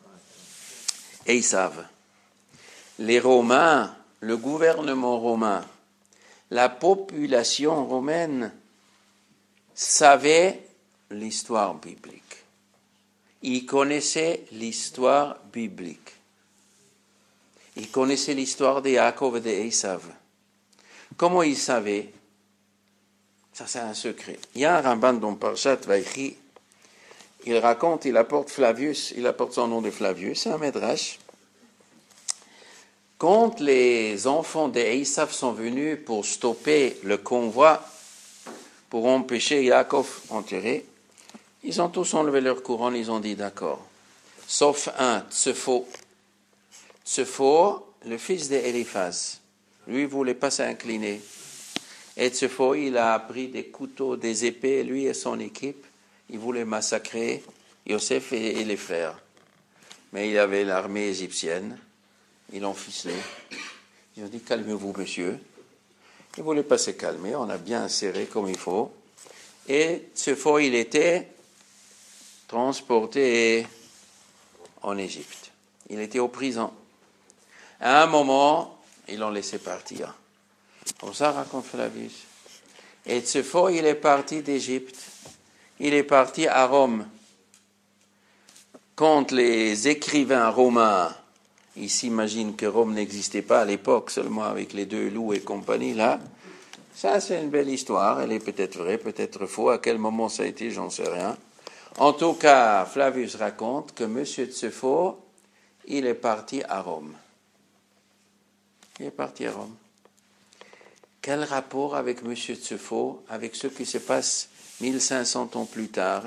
Esav. Les Romains, le gouvernement romain, la population romaine savait l'histoire biblique. Ils connaissaient l'histoire biblique. Ils connaissaient l'histoire de Yaakov et d'Esav. Comment ils savaient? Ça, c'est un secret. Il y a un Ramban dans Parshat Vaïchi, il raconte, il apporte Flavius, il apporte son nom de Flavius, c'est un Midrash. Quand les enfants d'Esav sont venus pour stopper le convoi, pour empêcher Yaakov d'entrer, ils ont tous enlevé leur couronne, ils ont dit d'accord. Sauf un, Tsefo. Tsefo, le fils d'Éliphaz. Lui, il ne voulait pas s'incliner. Et Tsefo, il a pris des couteaux, des épées, lui et son équipe. Il voulait massacrer Yosef et, et les frères. Mais il y avait l'armée égyptienne. Ils l'ont ficelé. Ils ont dit, calmez-vous, monsieur. Il ne voulait pas se calmer. On a bien serré comme il faut. Et Tsefo, il était transporté en Égypte. Il était au prison. À un moment, ils l'ont laissé partir. Comme ça raconte Flavius. Et Tsefo, il est parti d'Égypte. Il est parti à Rome. Quand les écrivains romains, ils s'imaginent que Rome n'existait pas à l'époque, seulement avec les deux loups et compagnie là, ça c'est une belle histoire, elle est peut-être vraie, peut-être faux, à quel moment ça a été, j'en sais rien. En tout cas, Flavius raconte que M. Tsefo, il est parti à Rome. Il est parti à Rome. Quel rapport avec M. Tsefo, avec ce qui se passe mille cinq cents ans plus tard?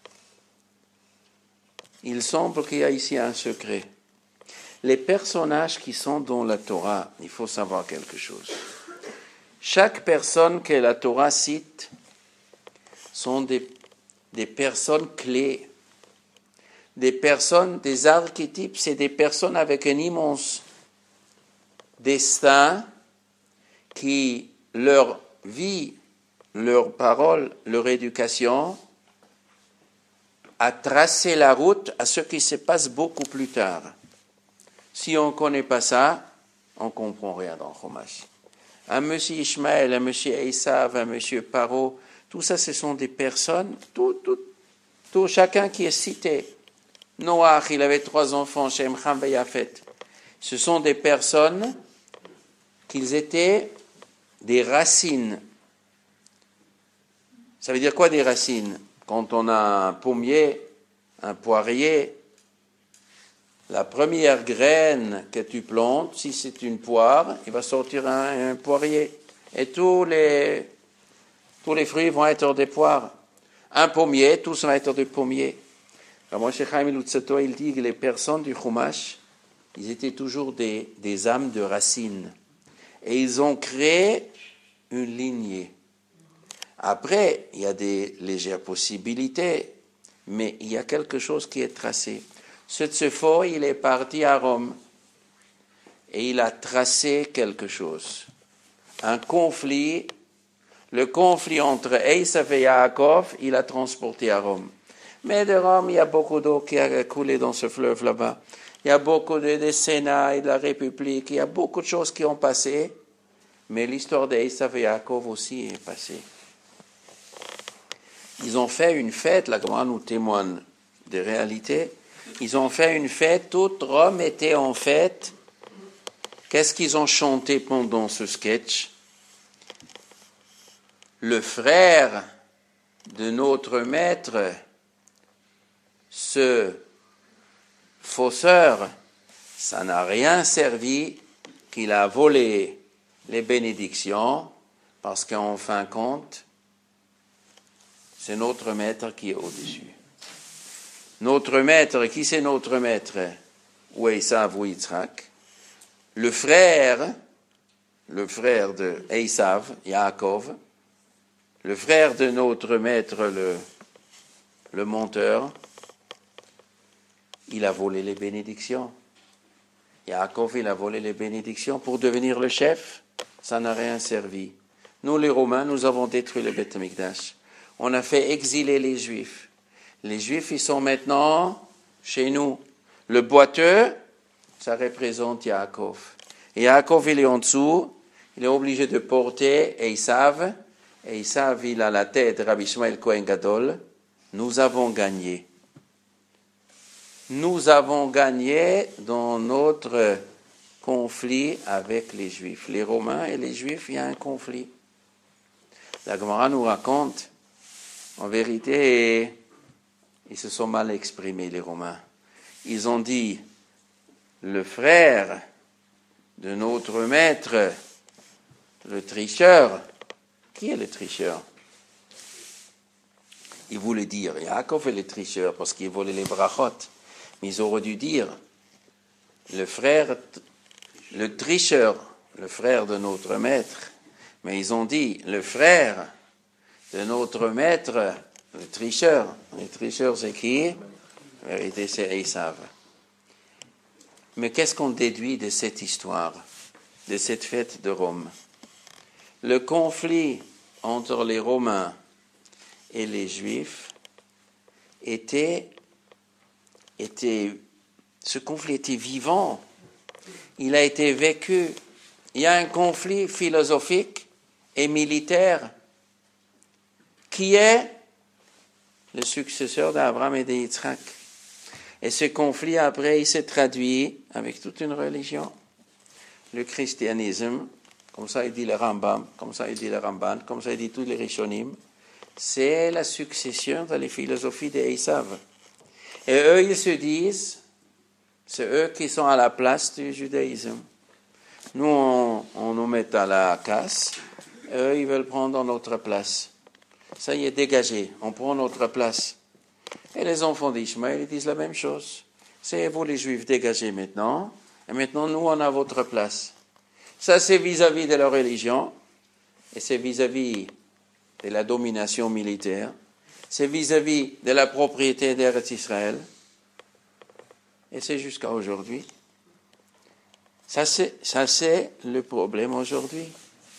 Il semble qu'il y a ici un secret. Les personnages qui sont dans la Torah, il faut savoir quelque chose. Chaque personne que la Torah cite sont des, des personnes clés, des personnes, des archétypes, c'est des personnes avec un immense destin qui, leur vie, leur parole, leur éducation, a tracé la route à ce qui se passe beaucoup plus tard. Si on ne connaît pas ça, on ne comprend rien dans Chumash. Un monsieur Ishmaël, un monsieur Esav, un monsieur Paro, tout ça, ce sont des personnes, tout, tout, tout, chacun qui est cité. Noach, il avait trois enfants, Shem, Ham et Yafet. Ce sont des personnes qu'ils étaient des racines. Ça veut dire quoi des racines? Quand on a un pommier, un poirier, la première graine que tu plantes, si c'est une poire, il va sortir un, un poirier. Et tous les, tous les fruits vont être des poires. Un pommier, tous vont être des pommiers. Alors, Moshe Chaim Lutzato, il dit que les personnes du Chumash, ils étaient toujours des, des âmes de racines. Et ils ont créé une lignée. Après, il y a des légères possibilités, mais il y a quelque chose qui est tracé. Ce Tsefo, il est parti à Rome et il a tracé quelque chose. Un conflit, le conflit entre Esav et Yaakov, il a transporté à Rome. Mais de Rome, il y a beaucoup d'eau qui a coulé dans ce fleuve là-bas. il y a beaucoup de, de Sénat et de la République, il y a beaucoup de choses qui ont passé, mais l'histoire d'Esav et Yaakov aussi est passée. Ils ont fait une fête, la Gemara nous témoigne des réalités, ils ont fait une fête, toute Rome était en fête. Qu'est-ce qu'ils ont chanté pendant ce sketch? Le frère de notre maître, ce fausseur, ça n'a rien servi qu'il a volé les bénédictions, parce qu'en fin de compte, c'est notre maître qui est au-dessus. Notre maître, qui c'est notre maître? Ou Esav ou Yitzhak. Le frère, le frère de Esav, Yaakov, le frère de notre maître, le, le monteur, il a volé les bénédictions. Yaakov, il a volé les bénédictions pour devenir le chef. Ça n'a rien servi. Nous, les Romains, nous avons détruit le Beth Amikdash. On a fait exiler les Juifs. Les Juifs, ils sont maintenant chez nous. Le boiteux, ça représente Yaakov. Et Yaakov, il est en dessous. Il est obligé de porter Esav. Esav, il a la tête de Rabbi Ishmael Kohen Gadol. Nous avons gagné. Nous avons gagné dans notre conflit avec les Juifs. Les Romains et les Juifs, il y a un conflit. La Gemara nous raconte, en vérité, ils se sont mal exprimés, les Romains. Ils ont dit, le frère de notre maître, le tricheur. Qui est le tricheur? Ils voulaient dire, Yaakov est le tricheur parce qu'il volait les brachot. Mais ils auraient dû dire, le frère, le tricheur, le frère de notre maître. Mais ils ont dit, le frère de notre maître, le tricheur. Le tricheur, c'est qui? En vérité, c'est Esav. Mais qu'est-ce qu'on déduit de cette histoire, de cette fête de Rome? Le conflit entre les Romains et les Juifs était, était, ce conflit était vivant. Il a été vécu. Il y a un conflit philosophique et militaire qui est le successeur d'Abraham et de Yitzhak. Et ce conflit, après, il s'est traduit avec toute une religion. Le christianisme, comme ça il dit le Rambam, comme ça il dit le Ramban, comme ça il dit tous les Rishonim, c'est la succession de la philosophie d'Esav. Et eux, ils se disent, c'est eux qui sont à la place du judaïsme. Nous, on, on nous met à la casse, eux, ils veulent prendre notre place. Ça y est, dégagé, on prend notre place. Et les enfants d'Ishmaël, ils disent la même chose. C'est vous les Juifs, dégagez maintenant, et maintenant nous, on a votre place. Ça, c'est vis-à-vis de la religion, et c'est vis-à-vis de la domination militaire, c'est vis-à-vis de la propriété d'Eretz Israël, et c'est jusqu'à aujourd'hui. Ça c'est, ça, c'est le problème aujourd'hui.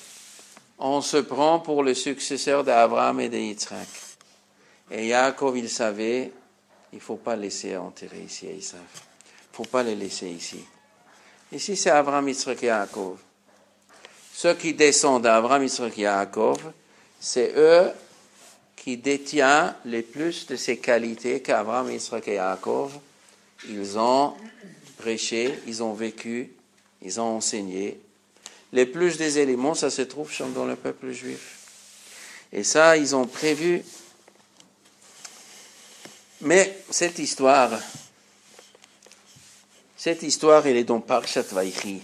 On se prend pour le successeur d'Abraham et de Yitzhak. Et Yaakov, il savait, il ne faut pas laisser enterrer ici Esav. Il ne faut pas les laisser ici. Ici, c'est Abraham, Yitzhak et Yaakov. Ceux qui descendent d'Abraham, Yitzhak et Yaakov, c'est eux qui détiennent les plus de ces qualités qu'Abraham, Yitzhak et Yaakov. Ils ont prêché, ils ont vécu, ils ont enseigné. Les plus des éléments, ça se trouve dans le peuple juif. Et ça, ils ont prévu. Mais cette histoire, cette histoire, elle est dans Parshat Vaïchi.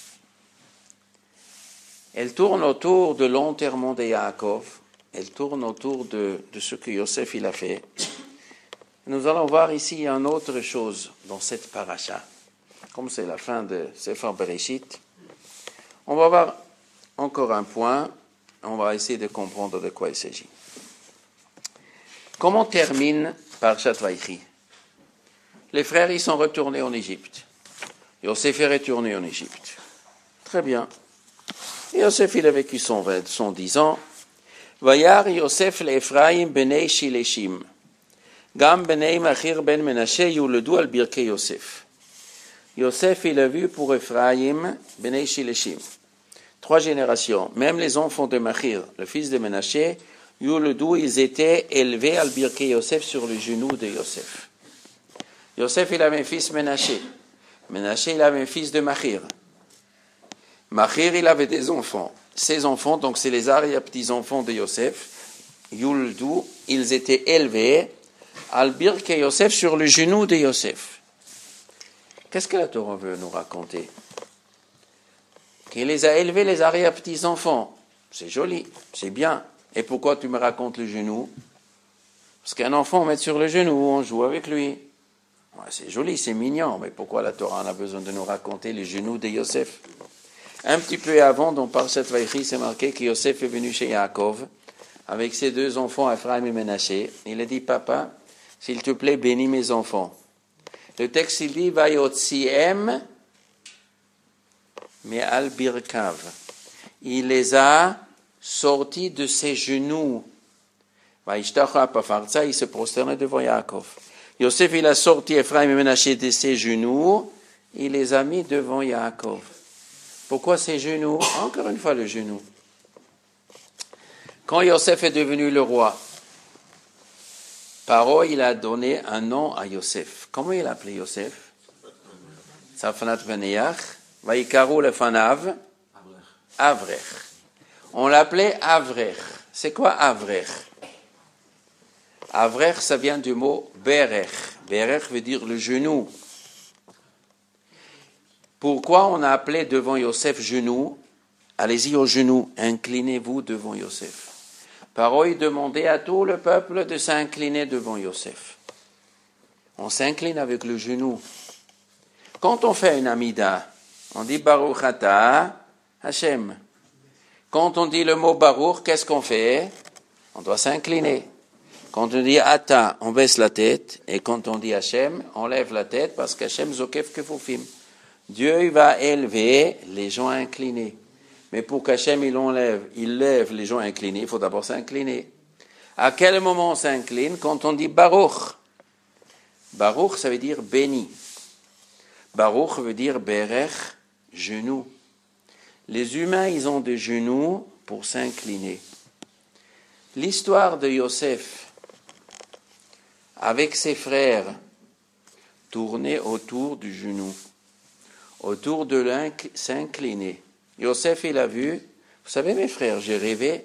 Elle tourne autour de l'enterrement de Yaakov. Elle tourne autour de, de ce que Yosef il a fait. Nous allons voir ici une autre chose dans cette paracha. Comme c'est la fin de Sefer Bereshit, on va voir encore un point. On va essayer de comprendre de quoi il s'agit. Comment termine Parshat Vaïchi? Les frères, ils sont retournés en Égypte. Yosef est retourné en Égypte. Très bien. Et Yosef, il a vécu son, son dix ans. Vayar Yosef l'Ephraim benei Shileshim. Gam benei Machir ben Menashe yuledu al birkei Yosef. Yosef, il a vu pour Ephraïm, Benei Shileshim. Trois générations, même les enfants de Machir, le fils de Ménaché, Yuledou, ils étaient élevés al Birke Yosef sur le genou de Yosef. Yosef, il avait un fils Ménaché. Ménaché, il avait un fils de Machir. Machir, il avait des enfants. Ces enfants, donc c'est les arrière-petits-enfants de Yosef, Yuledou, ils étaient élevés al Birke Yosef sur le genou de Yosef. Qu'est-ce que la Torah veut nous raconter? Qu'il les a élevés, les arrière-petits-enfants. C'est joli, c'est bien. Et pourquoi tu me racontes le genou? Parce qu'un enfant, on met sur le genou, on joue avec lui. Ouais, c'est joli, c'est mignon, mais pourquoi la Torah en a besoin de nous raconter les genoux de Yosef? Un petit peu avant, dans Parshat Vaïchi, c'est marqué que Yosef est venu chez Yaakov, avec ses deux enfants, Ephraim et Ménaché. Il a dit, papa, s'il te plaît, bénis mes enfants. Le texte, il dit, Vayotziem, mais al birkav. Il les a sortis de ses genoux. Vaishtacha pafarza, il se prosternait devant Yaakov. Yosef, il a sorti Ephraim et Ménaché de ses genoux, il les a mis devant Yaakov. Pourquoi ses genoux? Encore une fois le genou. Quand Yosef est devenu le roi, Paro, il a donné un nom à Yosef. Comment il a appelé Yosef? Safnat Veneyach. Vaïkarou le Fanav. Avrech. On l'appelait Avrech. C'est quoi Avrech? Avrech, ça vient du mot Berech. Berech veut dire le genou. Pourquoi on a appelé devant Yosef genou? Allez-y au genou, inclinez-vous devant Yosef. Paro, il demandait à tout le peuple de s'incliner devant Yosef. On s'incline avec le genou. Quand on fait une amida, on dit Baruch Ata Hashem. Quand on dit le mot Baruch, qu'est-ce qu'on fait? On doit s'incliner. Quand on dit Ata, on baisse la tête. Et quand on dit Hashem, on lève la tête parce qu'Hashem zokef kefufim. Dieu il va élever les gens inclinés. Mais pour qu'Hachem il enlève, il lève les gens inclinés, il faut d'abord s'incliner. À quel moment on s'incline? Quand on dit Baruch. Baruch, ça veut dire béni. Baruch veut dire Berech, genou. Les humains, ils ont des genoux pour s'incliner. L'histoire de Yosef avec ses frères tournait autour du genou, autour de s'incliner. Yosef, il a vu, vous savez mes frères, j'ai rêvé.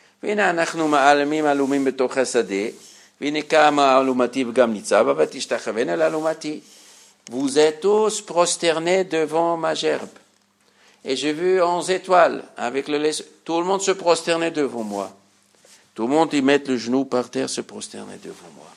Vous êtes tous prosternés devant ma gerbe. Et j'ai vu onze étoiles avec le lait. Tout le monde se prosternait devant moi. Tout le monde y met le genou par terre, se prosternait devant moi.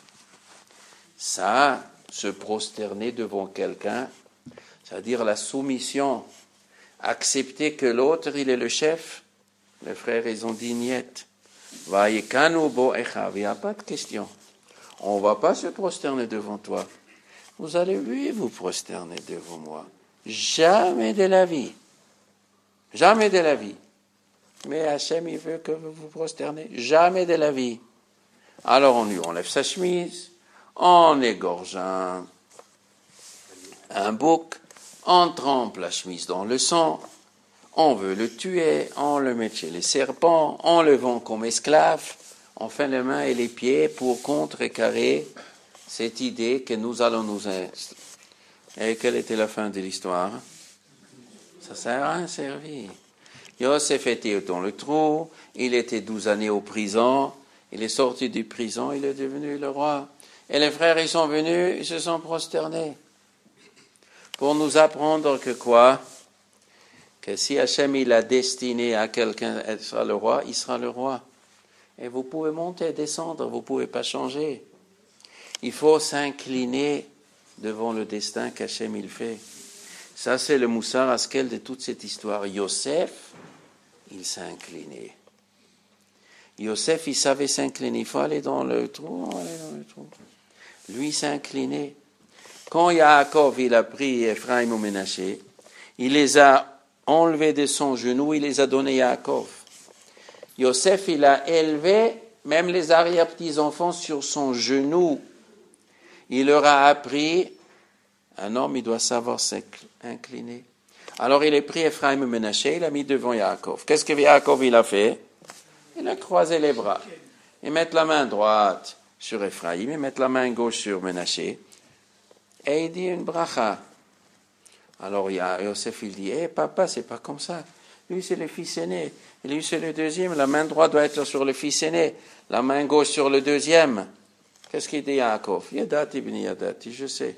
Ça, se prosterner devant quelqu'un, c'est-à-dire la soumission. Accepter que l'autre, il est le chef. Les frères, ils ont dit niet. Il n'y a pas de question. On ne va pas se prosterner devant toi. Vous allez, lui, vous prosterner devant moi. Jamais de la vie. Jamais de la vie. Mais Hachem, il veut que vous vous prosternez. Jamais de la vie. Alors on lui enlève sa chemise, on égorge un, un bouc, on trempe la chemise dans le sang, on veut le tuer, on le met chez les serpents, on le vend comme esclave, on fait les mains et les pieds pour contrecarrer cette idée que nous allons nous installer. Et quelle était la fin de l'histoire? Ça sert à rien servir. Yosef était dans le trou, il était douze années en prison, il est sorti de prison, il est devenu le roi. Et les frères, ils sont venus, ils se sont prosternés. Pour nous apprendre que quoi? Que si Hachem il a destiné à quelqu'un être le roi, il sera le roi. Et vous pouvez monter, descendre, vous ne pouvez pas changer. Il faut s'incliner devant le destin qu'Hachem il fait. Ça, c'est le moussar askel de toute cette histoire. Yosef, il s'est incliné. Yosef, il savait s'incliner. Il faut aller dans le trou, aller dans le trou. Lui, il s'est incliné. Quand Yaakov, il a pris Ephraim ou Ménaché, il les a enlevés de son genou, il les a donnés à Yaakov. Yosef, il a élevé même les arrière-petits-enfants sur son genou. Il leur a appris Un homme, il doit savoir s'incliner. Alors il a pris Ephraim et Ménaché, il l'a mis devant Yaakov. Qu'est-ce que Yaakov il a fait? Il a croisé les bras. Il met la main droite sur Ephraim, il met la main gauche sur Ménaché. Et il dit une bracha. Alors Yosef il dit, hé hey, papa, c'est pas comme ça. Lui c'est le fils aîné. Et lui c'est le deuxième. La main droite doit être sur le fils aîné. La main gauche sur le deuxième. Qu'est-ce qu'il dit Yaakov? Yadati ibn Yadati, je sais.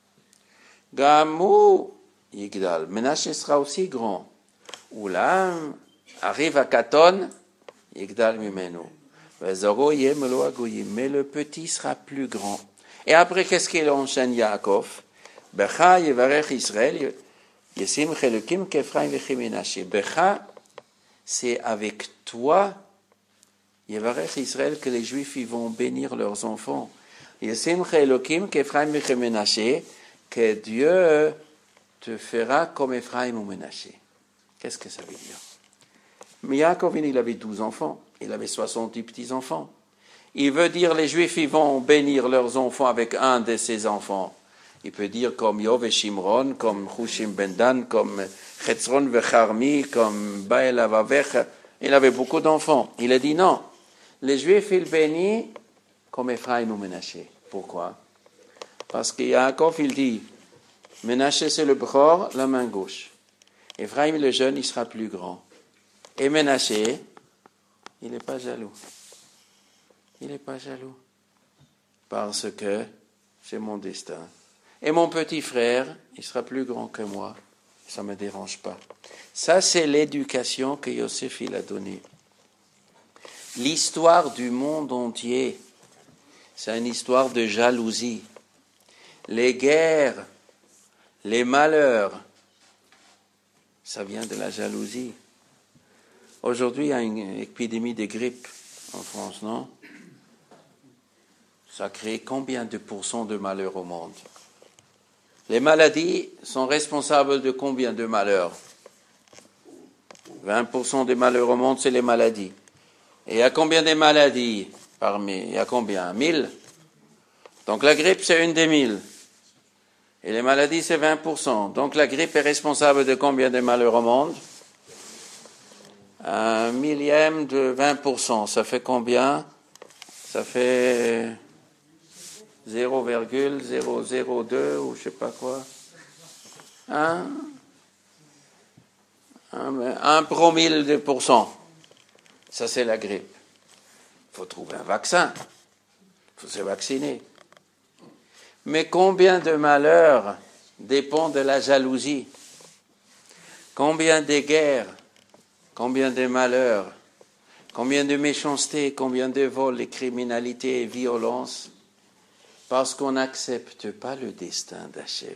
Gamou Yigdal. Ménaché sera aussi grand. Oulam arrive à Katon, Yigdal Mimenu. Mais le petit sera plus grand. Et après, qu'est-ce qu'il enchaîne Yaakov? Becha yevarech Israël, yesim chelukim kefraim vechim Ménaché. Becha, c'est avec toi, yevarech Israël, que les Juifs ils vont bénir leurs enfants. Yesim chelukim kefraim vechim Ménaché, que Dieu te fera comme Ephraim ou Ménaché. Qu'est-ce que ça veut dire? Mais Yaakov, il avait douze enfants. Il avait soixante-dix petits-enfants. Il veut dire les Juifs, ils vont bénir leurs enfants avec un de ses enfants. Il peut dire comme Yov et Shimron, comme Hushim ben Dan, comme Chetzron vecharmi, comme Baal Avavech. Il avait beaucoup d'enfants. Il a dit non. Les Juifs, ils bénissent comme Ephraim ou Ménaché. Pourquoi? Parce que Yaakov, il dit, Ménaché c'est le bror, la main gauche. Ephraim le jeune, il sera plus grand. Et Ménaché, il n'est pas jaloux. Il n'est pas jaloux. Parce que c'est mon destin. Et mon petit frère, il sera plus grand que moi. Ça ne me dérange pas. Ça, c'est l'éducation que Yosef il a donnée. L'histoire du monde entier, c'est une histoire de jalousie. Les guerres, les malheurs, ça vient de la jalousie. Aujourd'hui, il y a une épidémie de grippe en France, non? Ça crée combien de pourcents de malheurs au monde? Les maladies sont responsables de combien de malheurs? vingt pour cent des malheurs au monde, c'est les maladies. Et il y a combien de maladies parmi? Il y a combien? mille? Donc la grippe, c'est une des mille. Et les maladies, c'est vingt pour cent. Donc la grippe est responsable de combien de malheurs au monde? Un millième de vingt pour cent. Ça fait combien? Ça fait zéro virgule zéro zéro deux ou je sais pas quoi. Un, un, un promille de pourcent. Ça, c'est la grippe. Il faut trouver un vaccin. Il faut se vacciner. Mais combien de malheurs dépendent de la jalousie? Combien de guerres? Combien de malheurs? Combien de méchanceté? Combien de vols et criminalités et violences? Parce qu'on n'accepte pas le destin d'Hachem.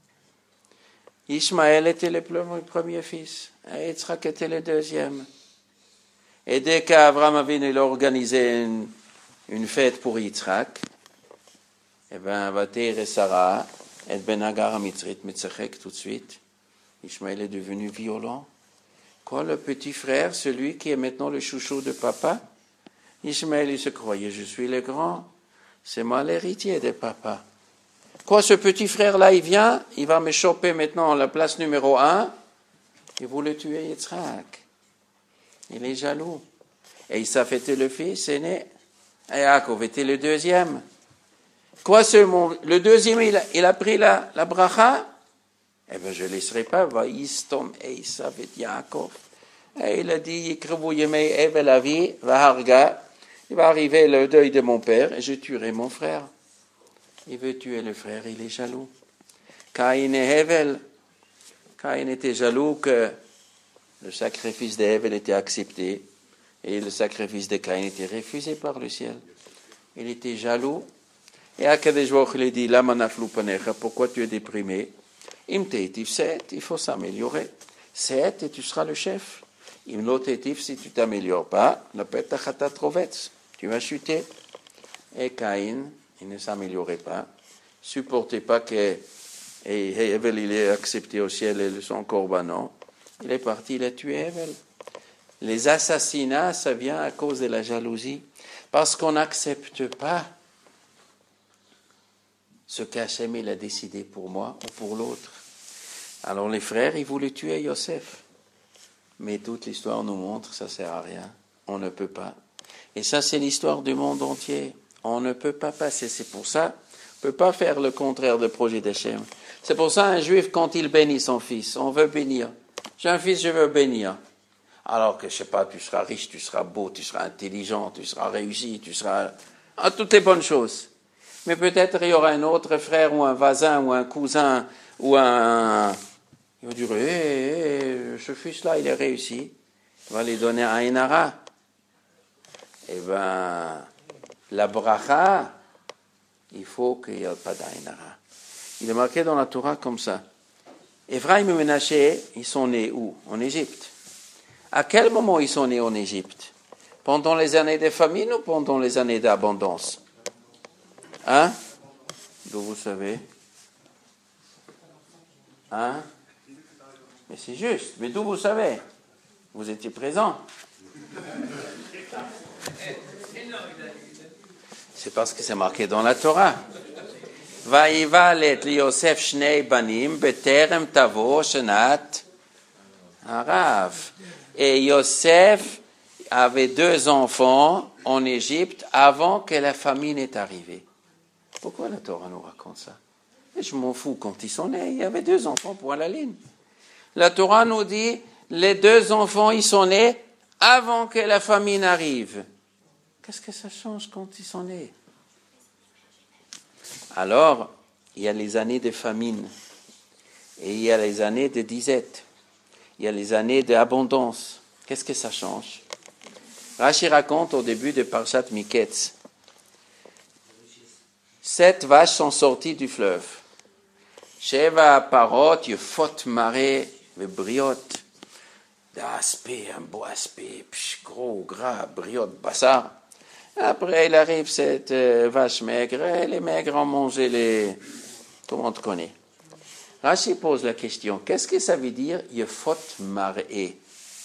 Ishmaël était le premier fils, et Yitzhak était le deuxième. Et dès qu'Abraham avait organisé une, une fête pour Yitzhak, eh bien, Vater et Sarah, et Ben Hagar Mitzrit, Mitzachek tout de suite. Ishmaël est devenu violent. Quoi, le petit frère, celui qui est maintenant le chouchou de papa? Ishmaël, il se croyait, je suis le grand. C'est moi l'héritier de papa. Quoi, ce petit frère-là, il vient, il va me choper maintenant à la place numéro un. Il voulait tuer Yitzhak. Il est jaloux. Et Isaac était le fils aîné. Et Yaakov était le deuxième. Quoi, ce monde? Le deuxième, il a, il a pris la, la bracha? Eh bien, je ne laisserai pas. Va Yistom et Isaac et Yaakov. Et il a dit, Yikrevu yemei evel avi vaharga. Il va arriver le deuil de mon père et je tuerai mon frère. Il veut tuer le frère, il est jaloux. Caïn et Hevel. Caïn était jaloux que le sacrifice d'Hevel était accepté et le sacrifice de Caïn était refusé par le ciel. Il était jaloux. Et Akadosh Baruch Hu lui dit, Lama naflu panecha, pourquoi tu es déprimé? Im te'itif set, il faut s'améliorer. Set, et tu seras le chef. Im lo te'itif, si tu t'améliores pas, la petachata trovetz, tu vas chuter. Et Caïn, il ne s'améliorait pas, supportait pas que et Hevel il est accepté au ciel et son corbanon. Il est parti, il a tué Hevel. Les assassinats, ça vient à cause de la jalousie, parce qu'on n'accepte pas ce qu'Hachem il a décidé pour moi ou pour l'autre. Alors les frères, ils voulaient tuer Yosef. Mais toute l'histoire nous montre que ça ne sert à rien. On ne peut pas. Et ça, c'est l'histoire du monde entier. On ne peut pas passer. C'est pour ça, on ne peut pas faire le contraire du projet d'Hachem. C'est pour ça, un juif, quand il bénit son fils, on veut bénir. J'ai un fils, je veux bénir. Alors que, je ne sais pas, tu seras riche, tu seras beau, tu seras intelligent, tu seras réussi, tu seras à toutes les bonnes choses. Mais peut-être il y aura un autre frère ou un voisin ou un cousin ou un... Il va dire, hé, hey, hey, ce fils-là, il est réussi. Il va lui donner un inara. Eh bien, la bracha, il faut qu'il n'y ait pas d'inara. Il est marqué dans la Torah comme ça. Ephraim et Menaché, ils sont nés où? En Égypte. À quel moment ils sont nés en Égypte? Pendant les années de famine ou pendant les années d'abondance? Hein? D'où vous savez? Hein? Mais c'est juste. Mais d'où vous savez? Vous étiez présent. C'est parce que c'est marqué dans la Torah. Vaïvalet Yosef shnei banim beterem tavo shenat harav. Et Yosef avait deux enfants en Égypte avant que la famine est arrivée. Pourquoi la Torah nous raconte ça? Et je m'en fous, quand ils sont nés, il y avait deux enfants pour la ligne. La Torah nous dit, les deux enfants, ils sont nés avant que la famine arrive. Qu'est-ce que ça change quand ils sont nés? Alors, il y a les années de famine, et il y a les années de disette, il y a les années d'abondance. Qu'est-ce que ça change? Rashi raconte au début de Parshat Miketz, sept vaches sont sorties du fleuve. Sheva parot, yefot maré, vebriot. Aspect, un beau aspect, psh, gros, gras, briot, bassard. Après, il arrive cette euh, vache maigre, et les maigres ont mangé les... Tout le monde connaît. Rashi pose la question, qu'est-ce que ça veut dire, yefot maré?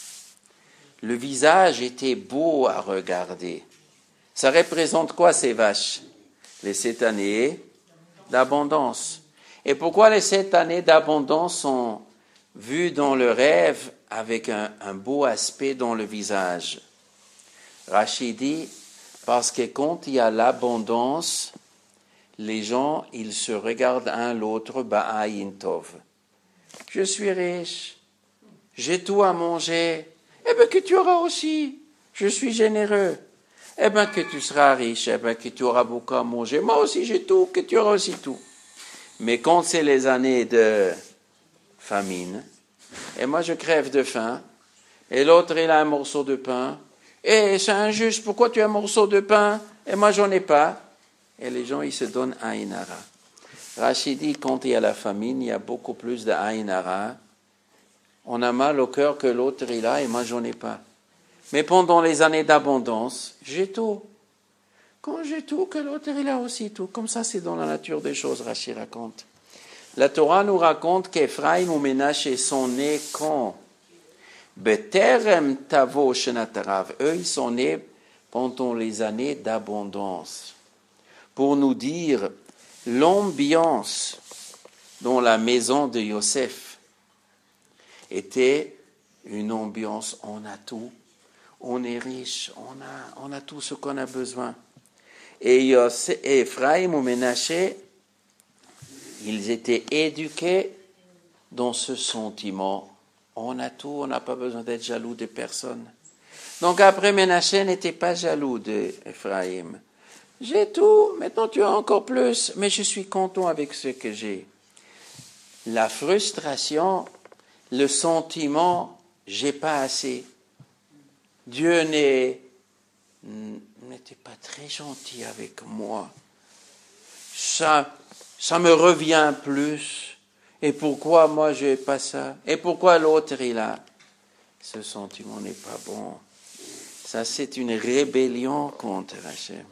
Le visage était beau à regarder. Ça représente quoi, ces vaches? Les sept années d'abondance. Et pourquoi les sept années d'abondance sont vues dans le rêve avec un, un beau aspect dans le visage? Rashi dit, parce que quand il y a l'abondance, les gens, ils se regardent un l'autre, ba'ayin tov. Je suis riche, j'ai tout à manger, eh bien que tu auras aussi, je suis généreux. Eh bien que tu seras riche, eh bien que tu auras beaucoup à manger. Moi aussi j'ai tout, que tu auras aussi tout. Mais quand c'est les années de famine, et moi je crève de faim, et l'autre il a un morceau de pain, et c'est injuste, pourquoi tu as un morceau de pain, et moi j'en ai pas? Et les gens ils se donnent un inara. Rashi dit, quand il y a la famine, il y a beaucoup plus de inara. On a mal au cœur que l'autre il a, et moi j'en ai pas. Mais pendant les années d'abondance, j'ai tout. Quand j'ai tout, que l'autre il a aussi tout. Comme ça, c'est dans la nature des choses, Rashi raconte. La Torah nous raconte qu'Ephraim ou Ménaché sont nés quand? Beterem tavo shenatarav. Eux, ils sont nés pendant les années d'abondance. Pour nous dire l'ambiance dans la maison de Yosef était une ambiance, on a tout. On est riche, on a, on a tout ce qu'on a besoin. Et Yosef, Ephraim ou Ménaché, ils étaient éduqués dans ce sentiment. On a tout, on n'a pas besoin d'être jaloux de personne. Donc après, Ménaché n'était pas jaloux d'Ephraim. J'ai tout, maintenant tu as encore plus, mais je suis content avec ce que j'ai. La frustration, le sentiment, j'ai pas assez. Dieu n'est, n'était pas très gentil avec moi. Ça, ça me revient plus. Et pourquoi moi je n'ai pas ça? Et pourquoi l'autre il a? Ce sentiment n'est pas bon. Ça c'est une rébellion contre Hachem.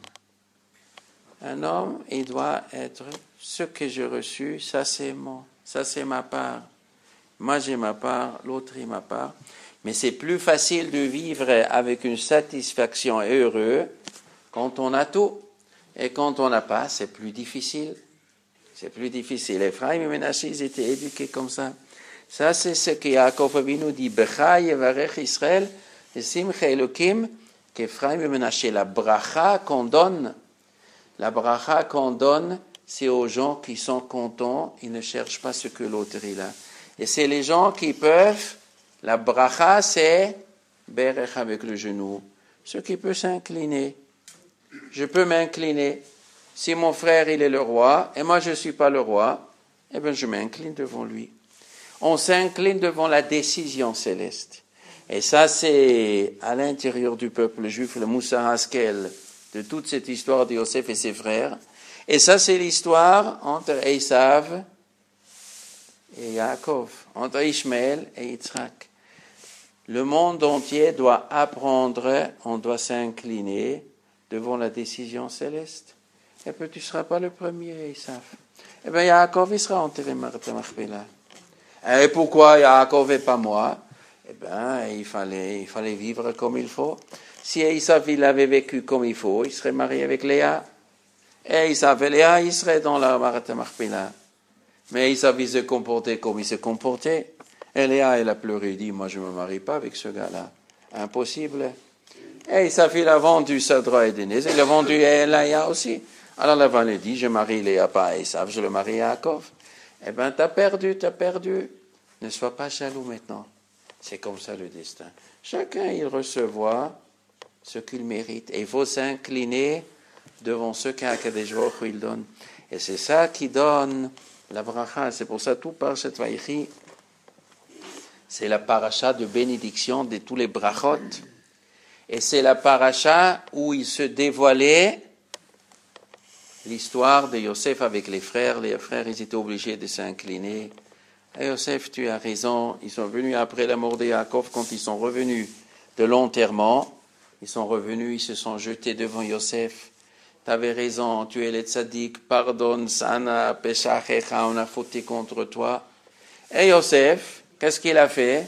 Un homme, il doit être ce que j'ai reçu, ça c'est mon, ça c'est ma part. Moi j'ai ma part, l'autre il ma part. Mais c'est plus facile de vivre avec une satisfaction et heureux quand on a tout. Et quand on n'a pas, c'est plus difficile. C'est plus difficile. Ephraim et Ménaché, ils étaient éduqués comme ça. Ça, c'est ce que Yaakov Avinu dit. Becha yevarech Israël, et simcha Elokim, qu'Ephraim et Ménaché, la bracha qu'on donne, la bracha qu'on donne, c'est aux gens qui sont contents, ils ne cherchent pas ce que l'autre il a. Et c'est les gens qui peuvent, la bracha, c'est berech avec le genou. Ceux qui peuvent s'incliner. Je peux m'incliner. Si mon frère, il est le roi, et moi je ne suis pas le roi, eh bien je m'incline devant lui. On s'incline devant la décision céleste. Et ça, c'est à l'intérieur du peuple juif, le Moussar Haskel, de toute cette histoire de Yosef et ses frères. Et ça, c'est l'histoire entre Esav et Yaakov, entre Ishmaël et Yitzhak. Le monde entier doit apprendre, on doit s'incliner devant la décision céleste. Et puis tu ne seras pas le premier, Esav. Eh bien, Yaakov, il sera enterré Martha Machpelah. Et pourquoi Yaakov et pas moi? Eh bien, il fallait, il fallait vivre comme il faut. Si Esav, il avait vécu comme il faut, il serait marié avec Léa. Et Esav et Léa, il serait dans la Martha Machpelah. Mais Esav, il se comportait comme il se comportait. Et Léa, elle a pleuré, dit, moi, je ne me marie pas avec ce gars-là. Impossible. Et Esav, il a vendu sa droit et Denise. Il a vendu Léa aussi. Alors Lavan lui dit, je marie Léa pas à Esav, je le marie à Yaakov. Eh bien, t'as perdu, t'as perdu. Ne sois pas jaloux maintenant. C'est comme ça le destin. Chacun, il recevra ce qu'il mérite. Et il faut s'incliner devant ce qu'Akadosh Baruch Hu il donne. Et c'est ça qui donne la bracha. C'est pour ça tout Parashat Vaïchi, c'est la paracha de bénédiction de tous les brachot. Et c'est la paracha où il se dévoilait l'histoire de Yosef avec les frères. Les frères, ils étaient obligés de s'incliner. Et Yosef, tu as raison. Ils sont venus après la mort de Yaakov, quand ils sont revenus de l'enterrement. Ils sont revenus, ils se sont jetés devant Yosef. Tu avais raison, tu es le tzaddik, pardonne, sana, peshachecha, on a fauté contre toi. Et Yosef, qu'est-ce qu'il a fait?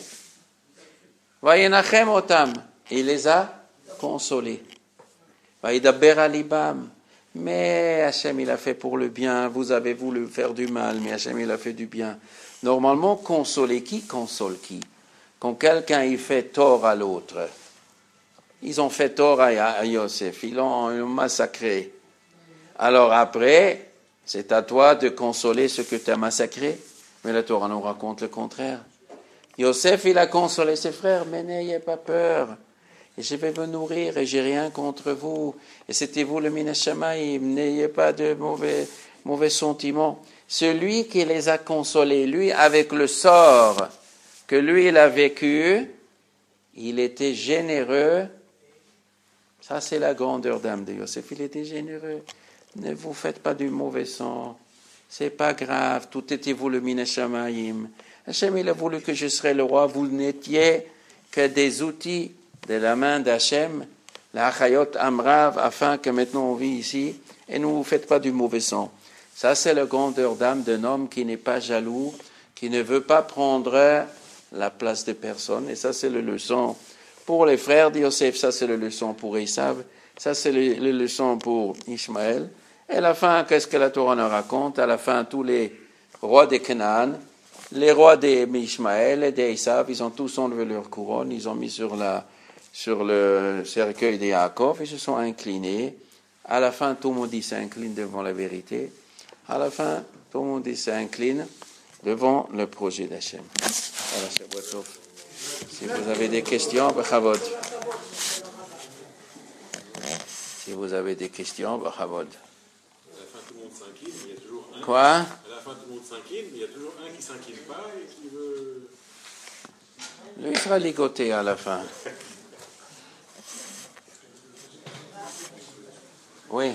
Vayenachem otam. Il les a consolés. Vayidaber alibam. Mais Hachem, il a fait pour le bien. Vous avez voulu faire du mal, mais Hachem, il a fait du bien. Normalement, consoler qui console qui? Quand quelqu'un il fait tort à l'autre. Ils ont fait tort à, à Yosef. Ils l'ont, ils l'ont massacré. Alors après, c'est à toi de consoler ce que tu as massacré. Mais la Torah nous raconte le contraire. Yosef, il a consolé ses frères. Mais n'ayez pas peur. Et je vais vous nourrir et j'ai rien contre vous. Et c'était vous le Minashamaïm. N'ayez pas de mauvais, mauvais sentiments. Celui qui les a consolés, lui, avec le sort que lui, il a vécu, il était généreux. Ça, c'est la grandeur d'âme de Yosef. Il était généreux. Ne vous faites pas du mauvais sang. C'est pas grave. Tout était vous le Minashamaïm. Hachem, il a voulu que je serais le roi. Vous n'étiez que des outils de la main d'Hachem, la Achayot Amrav, afin que maintenant on vit ici, et ne vous faites pas du mauvais sang. Ça, c'est la grandeur d'âme d'un homme qui n'est pas jaloux, qui ne veut pas prendre la place de personne. Et ça, c'est la leçon pour les frères de Yosef, ça, c'est la leçon pour Esav, ça, c'est la leçon pour Ishmaël. Et à la fin, qu'est-ce que la Torah nous raconte? À la fin, tous les rois de Canaan, les rois d'Ishmaël et d'Esav, ils ont tous enlevé leur couronne, ils ont mis sur la sur le cercueil de Yaakov, ils se sont inclinés. À la fin, tout le monde s'incline devant la vérité. À la fin, tout le monde s'incline devant le projet d'Hachem. Voilà, c'est Boitov. Si vous avez des questions, Bachavod. Si vous avez des questions, Bachavod. À la fin, tout le monde s'incline, mais il y a toujours un. Quoi? À la fin, tout le monde s'incline, mais il y a toujours un qui ne s'incline pas et qui veut. Lui sera ligoté à la fin. Oui.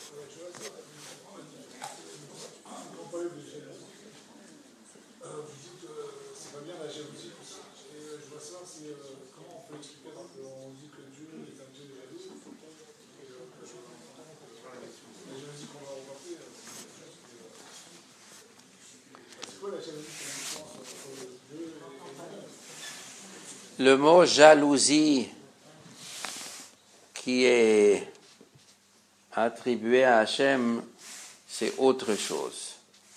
Le mot jalousie qui est attribué à Hachem, c'est autre chose.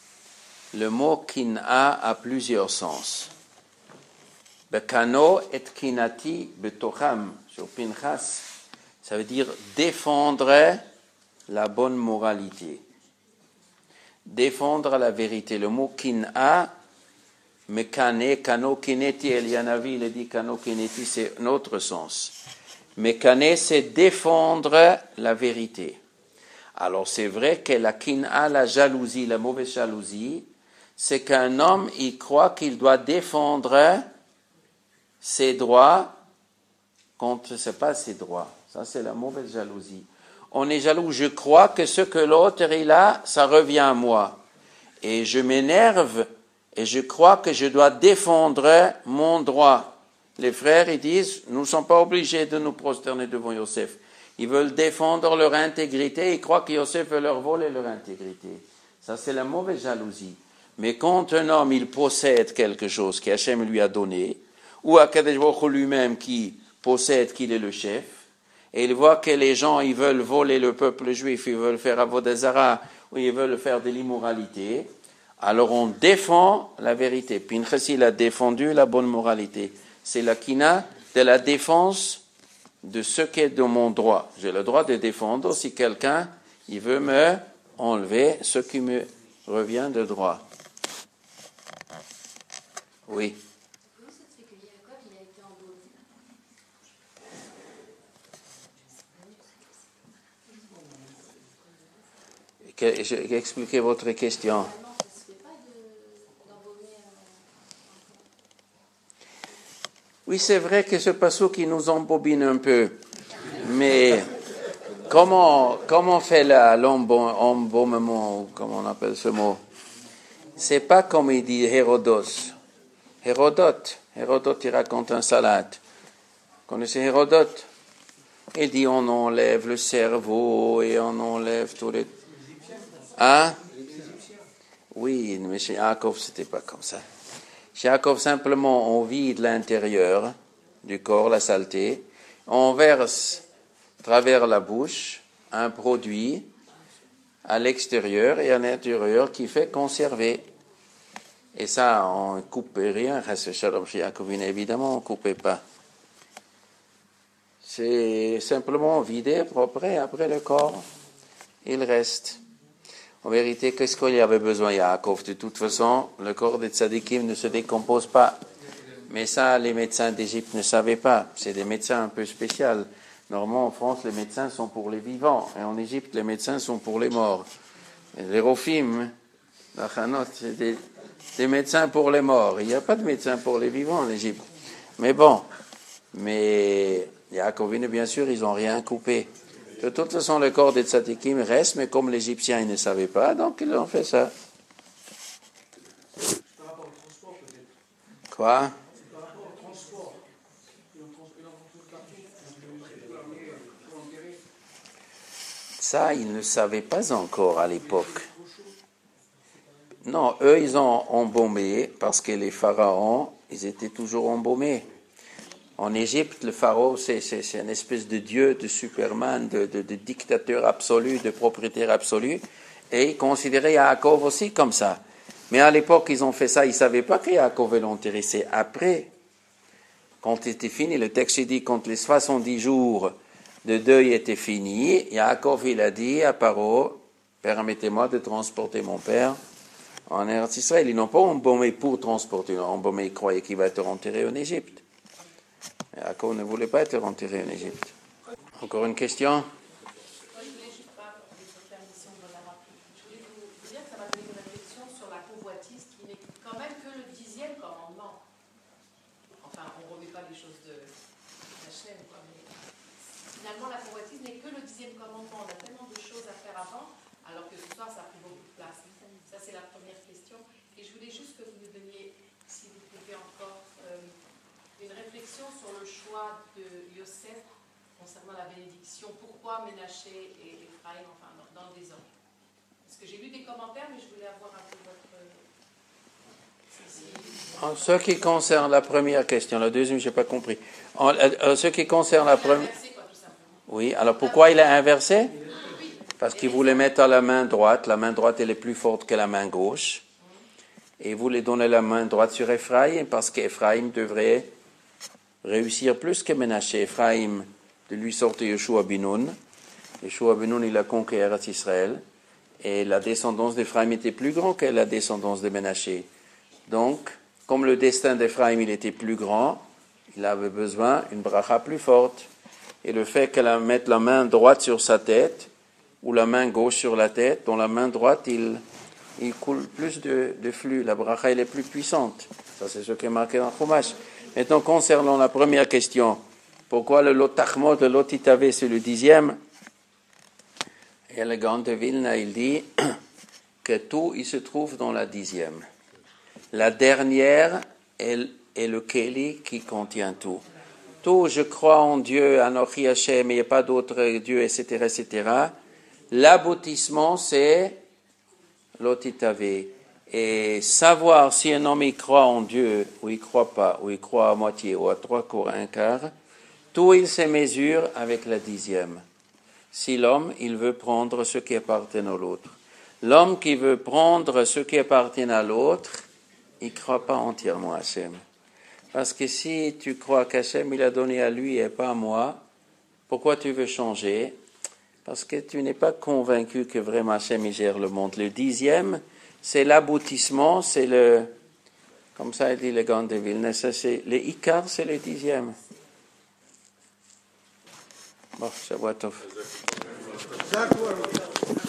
le mot kin'a a plusieurs sens. Bekano et kinati betocham, sur Pinchas, ça veut dire défendre la bonne moralité. Défendre la vérité. Le mot kin'a, mekane, kano kineti, Elianavi, il dit kano kineti, c'est un autre sens. Mekane, c'est défendre la vérité. Alors c'est vrai que la kin'a, la jalousie, la mauvaise jalousie, c'est qu'un homme, il croit qu'il doit défendre ses droits contre, c'est pas ses droits. Ça, c'est la mauvaise jalousie. On est jaloux. Je crois que ce que l'autre il a, ça revient à moi. Et je m'énerve et je crois que je dois défendre mon droit. Les frères, ils disent, nous ne sommes pas obligés de nous prosterner devant Yosef. Ils veulent défendre leur intégrité. Ils croient que Yosef veut leur voler leur intégrité. Ça, c'est la mauvaise jalousie. Mais quand un homme, il possède quelque chose qu'Hachem lui a donné, ou Akadosh Baruch Hu lui-même qui possède qu'il est le chef, et il voit que les gens, ils veulent voler le peuple juif, ils veulent faire Avodah Zarah, ou ils veulent faire de l'immoralité, alors on défend la vérité. Pinchas, il a défendu la bonne moralité. C'est la kina de la défense de ce qui est de mon droit. J'ai le droit de défendre si quelqu'un, il veut me enlever ce qui me revient de droit. Oui. Expliquez votre question. Oui, c'est vrai que ce passage qui nous embobine un peu, mais comment comment fait l'embaumement, comment on appelle ce mot? C'est pas comme il dit Hérodos. Hérodote, Hérodote, il raconte un salade. Vous connaissez Hérodote? Il dit on enlève le cerveau et on enlève tous les... Hein? Oui, mais chez Yaakov, c'était pas comme ça. Chez Yaakov, simplement, on vide l'intérieur du corps, la saleté. On verse, à travers la bouche, un produit à l'extérieur et à l'intérieur qui fait conserver. Et ça, on ne coupe rien. Chez Yaakovine, évidemment, on ne coupait pas. C'est simplement vider, propre, après le corps, il reste. En vérité, qu'est-ce qu'il y avait besoin, Yaakov? De toute façon, le corps des tzadikim ne se décompose pas. Mais ça, les médecins d'Égypte ne savaient pas. C'est des médecins un peu spéciaux. Normalement, en France, les médecins sont pour les vivants. Et en Égypte, les médecins sont pour les morts. Et les Rofim, la Chanot, c'est des, des médecins pour les morts. Il n'y a pas de médecins pour les vivants en Égypte. Mais bon, mais Yaakovine, bien sûr, ils n'ont rien coupé. De toute façon, le corps des tzadikim reste, mais comme les Égyptiens ils ne savaient pas, donc ils ont fait ça. Quoi? Ça, ils ne savaient pas encore à l'époque. Non, eux, ils ont embaumé parce que les pharaons, ils étaient toujours embaumés. En Égypte, le pharaon, c'est, c'est, c'est une espèce de dieu, de superman, de, de, de dictateur absolu, de propriétaire absolu. Et ils considéraient Yaakov aussi comme ça. Mais à l'époque, ils ont fait ça, ils ne savaient pas que Yaakov est enterré. C'est après, quand c'était fini, le texte dit, quand les soixante-dix jours de deuil étaient finis, Yaakov, il a dit à Paro, permettez-moi de transporter mon père en Eretz Israël. Ils n'ont pas embaumé pour transporter, ils ont embaumé, ils croyaient qu'il va être enterré en Égypte. Yaakov ne voulait pas être enterré en Égypte. Encore une question? Je voulais juste pas votre permission de la rappeler. Je voulais vous dire que ça m'a donné une réflexion sur la convoitise qui n'est quand même que le dixième commandement. Enfin, on ne remet pas les choses de la chaîne, quoi, mais finalement la convoitise n'est que le dixième commandement. On a tellement de choses à faire avant, alors que ce soir ça a pris beaucoup de place. Ça c'est la première question. Et je voulais juste que vous nous donniez, si vous pouvez encore, euh, une réflexion sur le choix de Yosef concernant la bénédiction. Pourquoi Ménaché et Ephraïm, enfin, dans, dans le désordre? Parce que j'ai lu des commentaires, mais je voulais avoir un peu votre... En ce qui concerne la première question, la deuxième, je n'ai pas compris. En, en ce qui concerne la première... Oui, alors pourquoi il a inversé? Parce qu'il voulait mettre à la main droite. La main droite, elle est plus forte que la main gauche. Et il voulait donner la main droite sur Ephraïm parce qu'Ephraïm devrait réussir plus que Ménaché. Ephraïm, de lui sortir Yeshua ben Nun. Yeshua ben Nun, il a conquis Eretz Israël. Et la descendance d'Ephraïm était plus grande que la descendance de Ménaché. Donc, comme le destin d'Ephraïm, il était plus grand, il avait besoin d'une bracha plus forte. Et le fait qu'elle mette la main droite sur sa tête, ou la main gauche sur la tête, dans la main droite, il, il coule plus de, de flux. La bracha, elle est plus puissante. Ça, c'est ce qui est marqué dans le Chumash. Maintenant, concernant la première question, pourquoi le lot Tachmod, le lot Itavé, c'est le dixième? Et le Gaon de Vilna, il dit que tout, il se trouve dans la dixième. La dernière est, est le Keli qui contient tout. Tout, je crois en Dieu, Anochi Hashem, il n'y a pas d'autre Dieu, et cetera, et cetera. L'aboutissement, c'est l'otitavé. Et savoir si un homme il croit en Dieu, ou il ne croit pas, ou il croit à moitié, ou à trois quarts, un quart, tout il se mesure avec la dixième. Si l'homme, il veut prendre ce qui appartient à l'autre. L'homme qui veut prendre ce qui appartient à l'autre, il ne croit pas entièrement à Hachem. Parce que si tu crois qu'Hachem, il a donné à lui et pas à moi, pourquoi tu veux changer? Parce que tu n'es pas convaincu que vraiment Hachem, il gère le monde. Le dixième, c'est l'aboutissement, c'est le, comme ça il dit le Gaon de Vilna, ça c'est, le Ikar, c'est le dixième. Bon, Shabbat Tov.